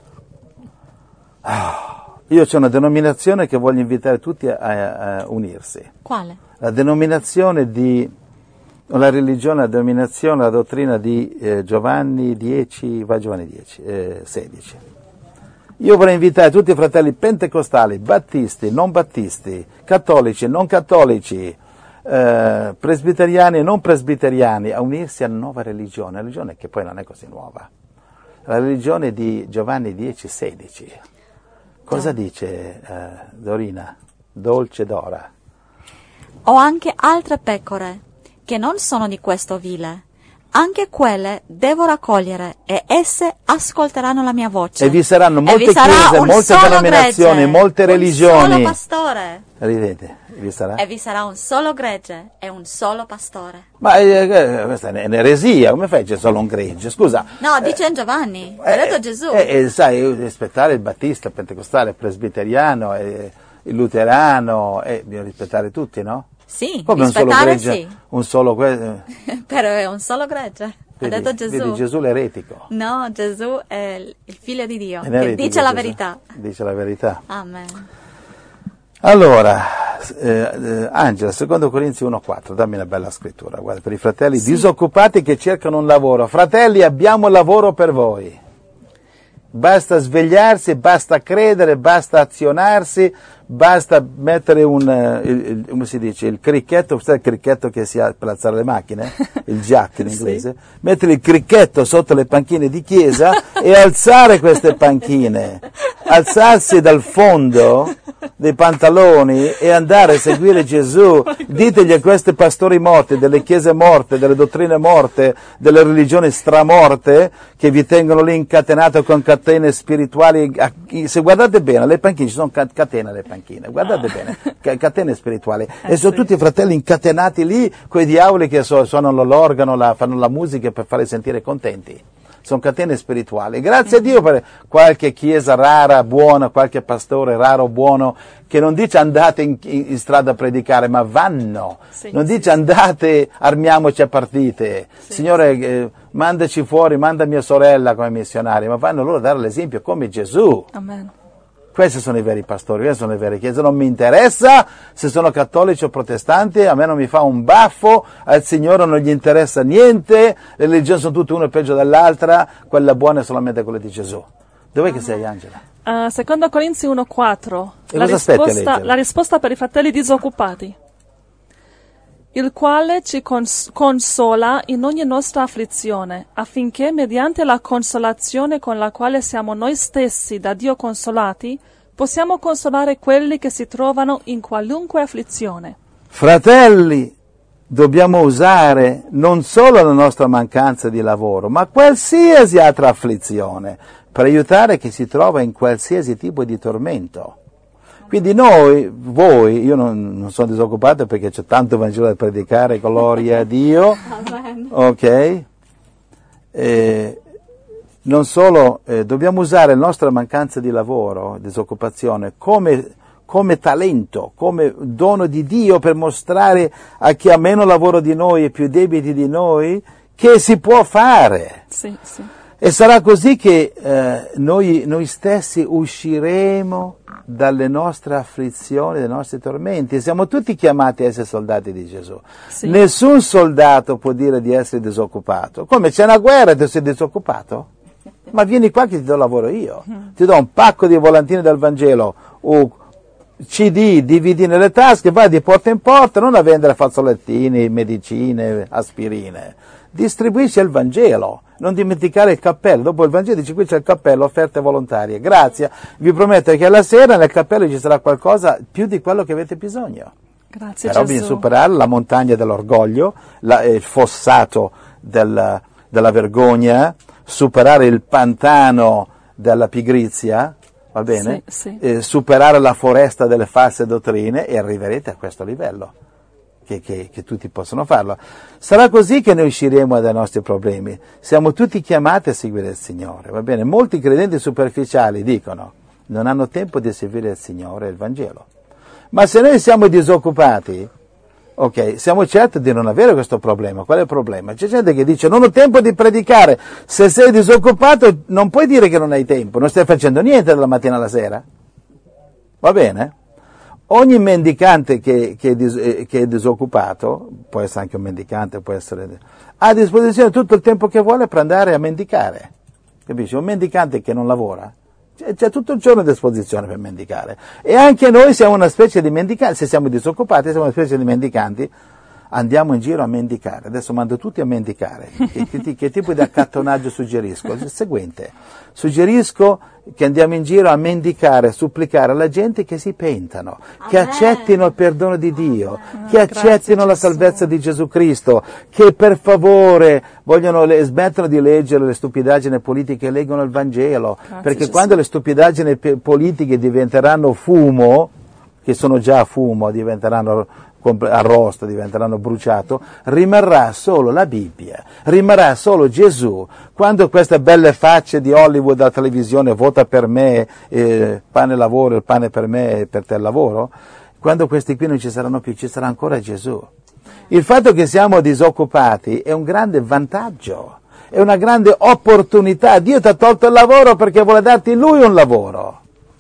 Io c'ho una denominazione che voglio invitare tutti a unirsi. Quale? La denominazione la religione, la denominazione, la dottrina di Giovanni 10, 16. Io vorrei invitare tutti i fratelli pentecostali, battisti, non battisti, cattolici, non cattolici, presbiteriani e non presbiteriani a unirsi a una nuova religione, una religione che poi non è così nuova. La religione di Giovanni 10, 16. Cosa dice Dorina? Dolce Dora. Ho anche altre pecore che non sono di questo vile. Anche quelle devo raccogliere e esse ascolteranno la mia voce. E vi saranno molte vi sarà chiese, un molte solo denominazioni, gregge, molte religioni. Un solo pastore. Ridete, vi sarà? E vi sarà un solo gregge e un solo pastore. Ma questa è un'eresia, come fai? C'è solo un gregge, scusa. No, dice in Giovanni, ha detto Gesù. Sai, rispettare il battista, il pentecostale, il presbiteriano, il luterano, bisogna rispettare tutti, no? Sì, Come rispettare un solo gregge, sì. un solo Però è un solo gregge. vedi, Ha detto Gesù. Vedi, Gesù l'eretico. No, Gesù è il figlio di Dio, È che l'eretico dice la Gesù. verità. Dice la verità. Amen. Allora, Angela, 2 Corinzi 1,4, dammi una bella scrittura, guarda, per i fratelli disoccupati che cercano un lavoro. Fratelli, abbiamo lavoro per voi. Basta svegliarsi, basta credere, basta azionarsi, basta mettere come si dice, il cricchetto, sai il cricchetto che si ha per alzare le macchine? Il jack in inglese? Mettere il cricchetto sotto le panchine di chiesa e alzare queste panchine, alzarsi dal fondo dei pantaloni e andare a seguire Gesù. Ditegli a questi pastori morti, delle chiese morte, delle dottrine morte, delle religioni stramorte, che vi tengono lì incatenato con catene spirituali. Se guardate bene, le panchine, ci sono catene alle panchine, guardate bene, catene spirituali. E sono tutti i fratelli incatenati lì, quei diavoli che suonano l'organo, fanno la musica per farli sentire contenti. sono catene spirituali. Grazie a Dio per qualche chiesa rara, buona, qualche pastore raro, buono, che non dice andate in strada a predicare, ma vanno. Non dice andate, armiamoci a partite. Signore, mandaci fuori, manda mia sorella come missionaria, ma vanno loro a dare l'esempio come Gesù. Amen. Questi sono i veri pastori, queste sono le vere chiese. Non mi interessa se sono cattolici o protestanti, a me non mi fa un baffo, al Signore non gli interessa niente, le religioni sono tutte una peggio dell'altra, quella buona è solamente quella di Gesù. Dov'è che sei, Angela? Secondo Corinzi 1,4, E cosa aspetti a leggere? la risposta per i fratelli disoccupati, il quale ci consola in ogni nostra afflizione, affinché mediante la consolazione con la quale siamo noi stessi da Dio consolati, possiamo consolare quelli che si trovano in qualunque afflizione. Fratelli, dobbiamo usare non solo la nostra mancanza di lavoro, ma qualsiasi altra afflizione per aiutare chi si trova in qualsiasi tipo di tormento. Quindi voi, io non sono disoccupato perché c'è tanto Vangelo da predicare, gloria a Dio, ok? Non solo, dobbiamo usare la nostra mancanza di lavoro, disoccupazione, come talento, come dono di Dio per mostrare a chi ha meno lavoro di noi e più debiti di noi che si può fare. Sì, sì. E sarà così che noi stessi usciremo dalle nostre afflizioni, dai nostri tormenti. Siamo tutti chiamati a essere soldati di Gesù. Sì. Nessun soldato può dire di essere disoccupato. Come c'è una guerra e tu sei disoccupato? Ma vieni qua che ti do lavoro io. Ti do un pacco di volantini del Vangelo o CD, DVD nelle tasche, vai di porta in porta, non a vendere fazzolettini, medicine, aspirine. Distribuisci il Vangelo. Non dimenticare il cappello. Dopo il Vangelo dice qui c'è il cappello, offerte volontarie. Grazie. Vi prometto che alla sera nel cappello ci sarà qualcosa più di quello che avete bisogno. Grazie Però Gesù. bisogna superare la montagna dell'orgoglio, il fossato della vergogna, superare il pantano della pigrizia, va bene? Sì. Superare la foresta delle false dottrine e arriverete a questo livello. Che tutti possono farlo. Sarà così che noi usciremo dai nostri problemi. Siamo tutti chiamati a seguire il Signore, va bene? Molti credenti superficiali dicono non hanno tempo di seguire il Signore e il Vangelo. Ma se noi siamo disoccupati, ok, siamo certi di non avere questo problema. Qual è il problema? C'è gente che dice non ho tempo di predicare. Se sei disoccupato non puoi dire che non hai tempo, non stai facendo niente dalla mattina alla sera. Va bene? Ogni mendicante che è disoccupato, può essere anche un mendicante, può essere, ha a disposizione tutto il tempo che vuole per andare a mendicare. Capisci? Un mendicante che non lavora, c'è tutto il giorno a disposizione per mendicare. E anche noi siamo una specie di mendicanti, se siamo disoccupati siamo una specie di mendicanti, andiamo in giro a mendicare. Adesso mando tutti a mendicare. Che tipo di accattonaggio suggerisco? Il seguente. Suggerisco che andiamo in giro a mendicare, a supplicare alla gente che si pentano, che accettino il perdono di Dio, che accettino la salvezza di Gesù Cristo, che per favore smettano di leggere le stupidaggini politiche e leggono il Vangelo, perché quando le stupidaggini politiche diventeranno fumo, che sono già fumo, diventeranno arrosto, diventeranno bruciato, rimarrà solo la Bibbia, rimarrà solo Gesù. Quando queste belle facce di Hollywood alla televisione, vota per me, pane lavoro, il pane per me e per te il lavoro, quando questi qui non ci saranno più, ci sarà ancora Gesù. Il fatto che siamo disoccupati è un grande vantaggio, è una grande opportunità. Dio ti ha tolto il lavoro perché vuole darti Lui un lavoro.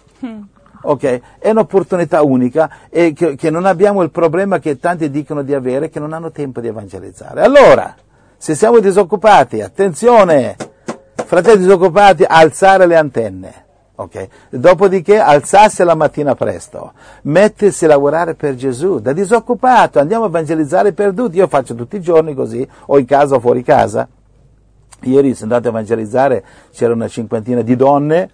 Ok, è un'opportunità unica e che non abbiamo il problema che tanti dicono di avere, che non hanno tempo di evangelizzare. Allora, se siamo disoccupati, attenzione, fratelli disoccupati, alzare le antenne, ok? Dopodiché alzarsi la mattina presto, mettersi a lavorare per Gesù, da disoccupato, andiamo a evangelizzare i perduti. Io faccio tutti i giorni così, o in casa o fuori casa. Ieri sono andato a evangelizzare, c'era una cinquantina di donne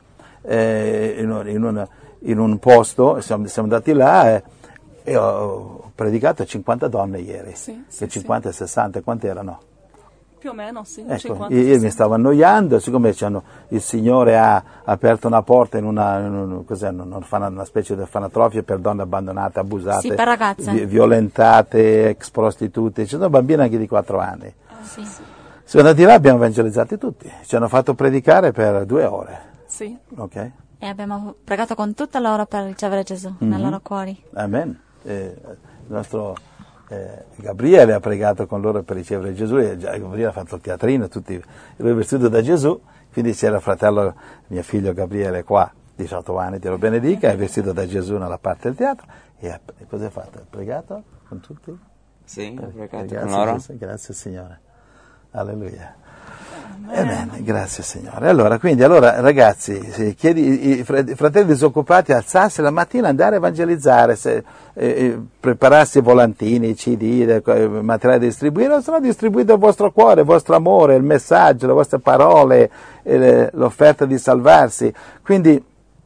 in un posto, siamo andati là e ho predicato a 50 donne ieri, sì, 50 e 60, quante erano? Più o meno, sì. Ecco, 50, io mi stavo annoiando, siccome il Signore ha aperto una porta in una specie di orfanotrofio per donne abbandonate, abusate, sì, per ragazze, violentate, ex prostitute, ci sono bambini anche di 4 anni. Sì. Siamo andati là, abbiamo evangelizzati tutti, ci hanno fatto predicare per 2 ore. Sì. Ok? E abbiamo pregato con tutta loro per ricevere Gesù nei loro cuori. Amen. Il nostro Gabriele ha pregato con loro per ricevere Gesù, e Gabriele ha fatto il teatrino, lui è vestito da Gesù, quindi c'era il fratello, mio figlio Gabriele qua, 18 anni, Dio lo benedica, è vestito da Gesù nella parte del teatro, e cosa hai fatto? Hai pregato con tutti? Sì, ho pregato Grazie, con loro. grazie Signore. Alleluia. Amen. Grazie Signore. Allora ragazzi, chiedi i fratelli disoccupati alzarsi la mattina, andare a evangelizzare, prepararsi volantini, CD, materiale da distribuire, se no distribuite il vostro cuore, il vostro amore, il messaggio, le vostre parole, l'offerta di salvarsi. Quindi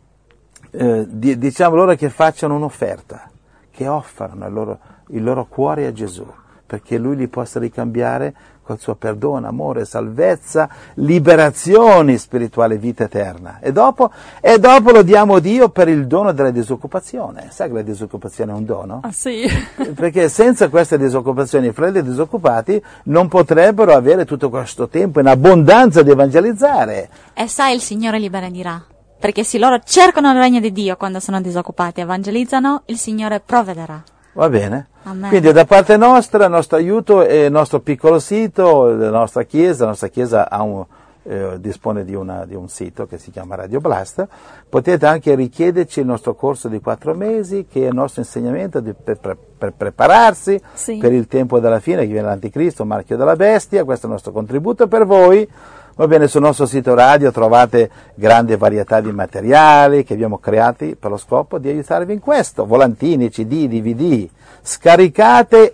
diciamo loro che facciano un'offerta, che offrano il loro cuore a Gesù, perché Lui li possa ricambiare col suo perdono, amore, salvezza, liberazioni spirituali, vita eterna. E dopo lo diamo a Dio per il dono della disoccupazione. Sai che la disoccupazione è un dono? Ah sì? Perché senza queste disoccupazioni i fratelli disoccupati non potrebbero avere tutto questo tempo in abbondanza di evangelizzare. E sai, il Signore li benedirà. Perché se loro cercano il regno di Dio quando sono disoccupati e evangelizzano, il Signore provvederà. Va bene? Amen. Quindi da parte nostra, il nostro aiuto è il nostro piccolo sito, la nostra chiesa dispone di un sito che si chiama Radio Blast. Potete anche richiederci il nostro corso di 4 mesi, che è il nostro insegnamento per prepararsi per il tempo della fine, che viene l'anticristo, marchio della bestia. Questo è il nostro contributo per voi. Va bene, sul nostro sito radio trovate grande varietà di materiali che abbiamo creati per lo scopo di aiutarvi in questo. Volantini, CD, DVD, scaricate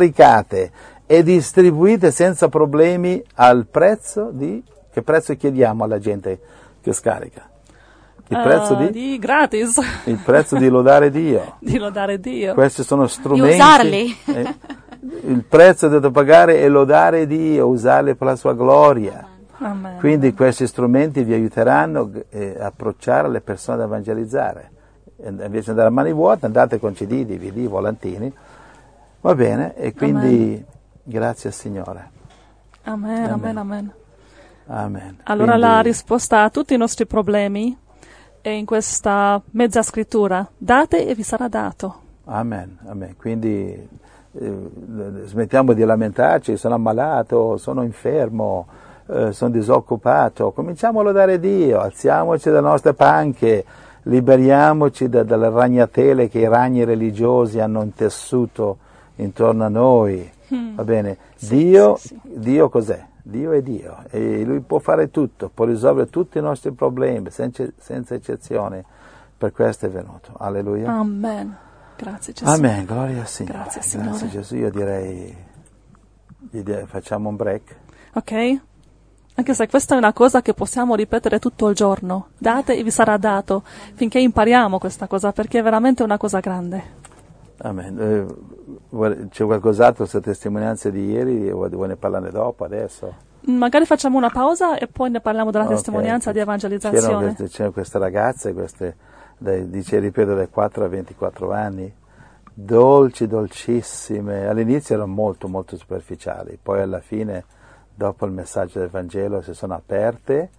e distribuite senza problemi al prezzo di... Che prezzo chiediamo alla gente che scarica? Il prezzo di gratis. Il prezzo di lodare Dio. Di lodare Dio. Questi sono strumenti. Di usarli. Il prezzo da pagare è lodare Dio, usarli per la sua gloria. Amen. Quindi questi strumenti vi aiuteranno a approcciare le persone da evangelizzare. Invece di andare a mani vuote, andate con CD, DVD, volantini. Va bene? E quindi grazie al Signore. Amen, amen, amen. Amen. Allora Quindi, la risposta a tutti i nostri problemi è in questa mezza scrittura. Date e vi sarà dato. Amen, amen. Quindi smettiamo di lamentarci, sono ammalato, sono infermo, sono disoccupato. Cominciamo a lodare Dio, alziamoci dalle nostre panche, liberiamoci dalle ragnatele che i ragni religiosi hanno intessuto intorno a noi. Va bene? Dio cos'è? Dio è Dio e Lui può fare tutto, può risolvere tutti i nostri problemi senza eccezione. Per questo è venuto. Alleluia. Amen. Grazie Gesù. Amen, gloria al Signore. Grazie, Signore. Grazie Gesù. Io direi facciamo un break. Ok? Anche se questa è una cosa che possiamo ripetere tutto il giorno. Date e vi sarà dato, finché impariamo questa cosa, perché è veramente una cosa grande. Amen. C'è qualcos'altro, queste testimonianze di ieri, o vuoi ne parlare dopo, adesso? Magari facciamo una pausa e poi ne parliamo della testimonianza di evangelizzazione. C'erano queste ragazze, ripeto, dai 4 a 24 anni, dolci, dolcissime. All'inizio erano molto, molto superficiali, poi alla fine, dopo il messaggio del Vangelo, si sono aperte.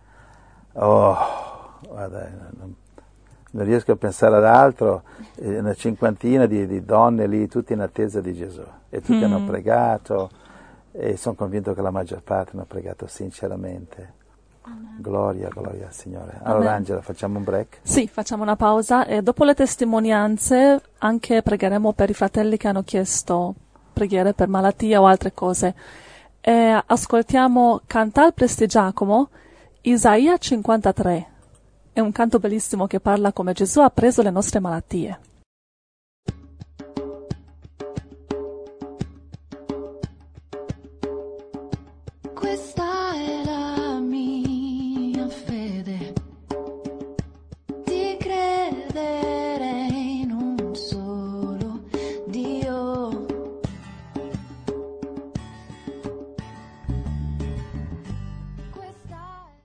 Guarda, non riesco a pensare ad altro, una cinquantina di donne lì, tutte in attesa di Gesù, e tutti hanno pregato, e sono convinto che la maggior parte hanno pregato sinceramente. Amen. Gloria al Signore. Allora Amen. Angela, facciamo un break? Sì, facciamo una pausa e dopo le testimonianze anche pregheremo per i fratelli che hanno chiesto preghiere per malattia o altre cose. E ascoltiamo Cantal Prestigiacomo, Isaia 53. È un canto bellissimo che parla come Gesù ha preso le nostre malattie.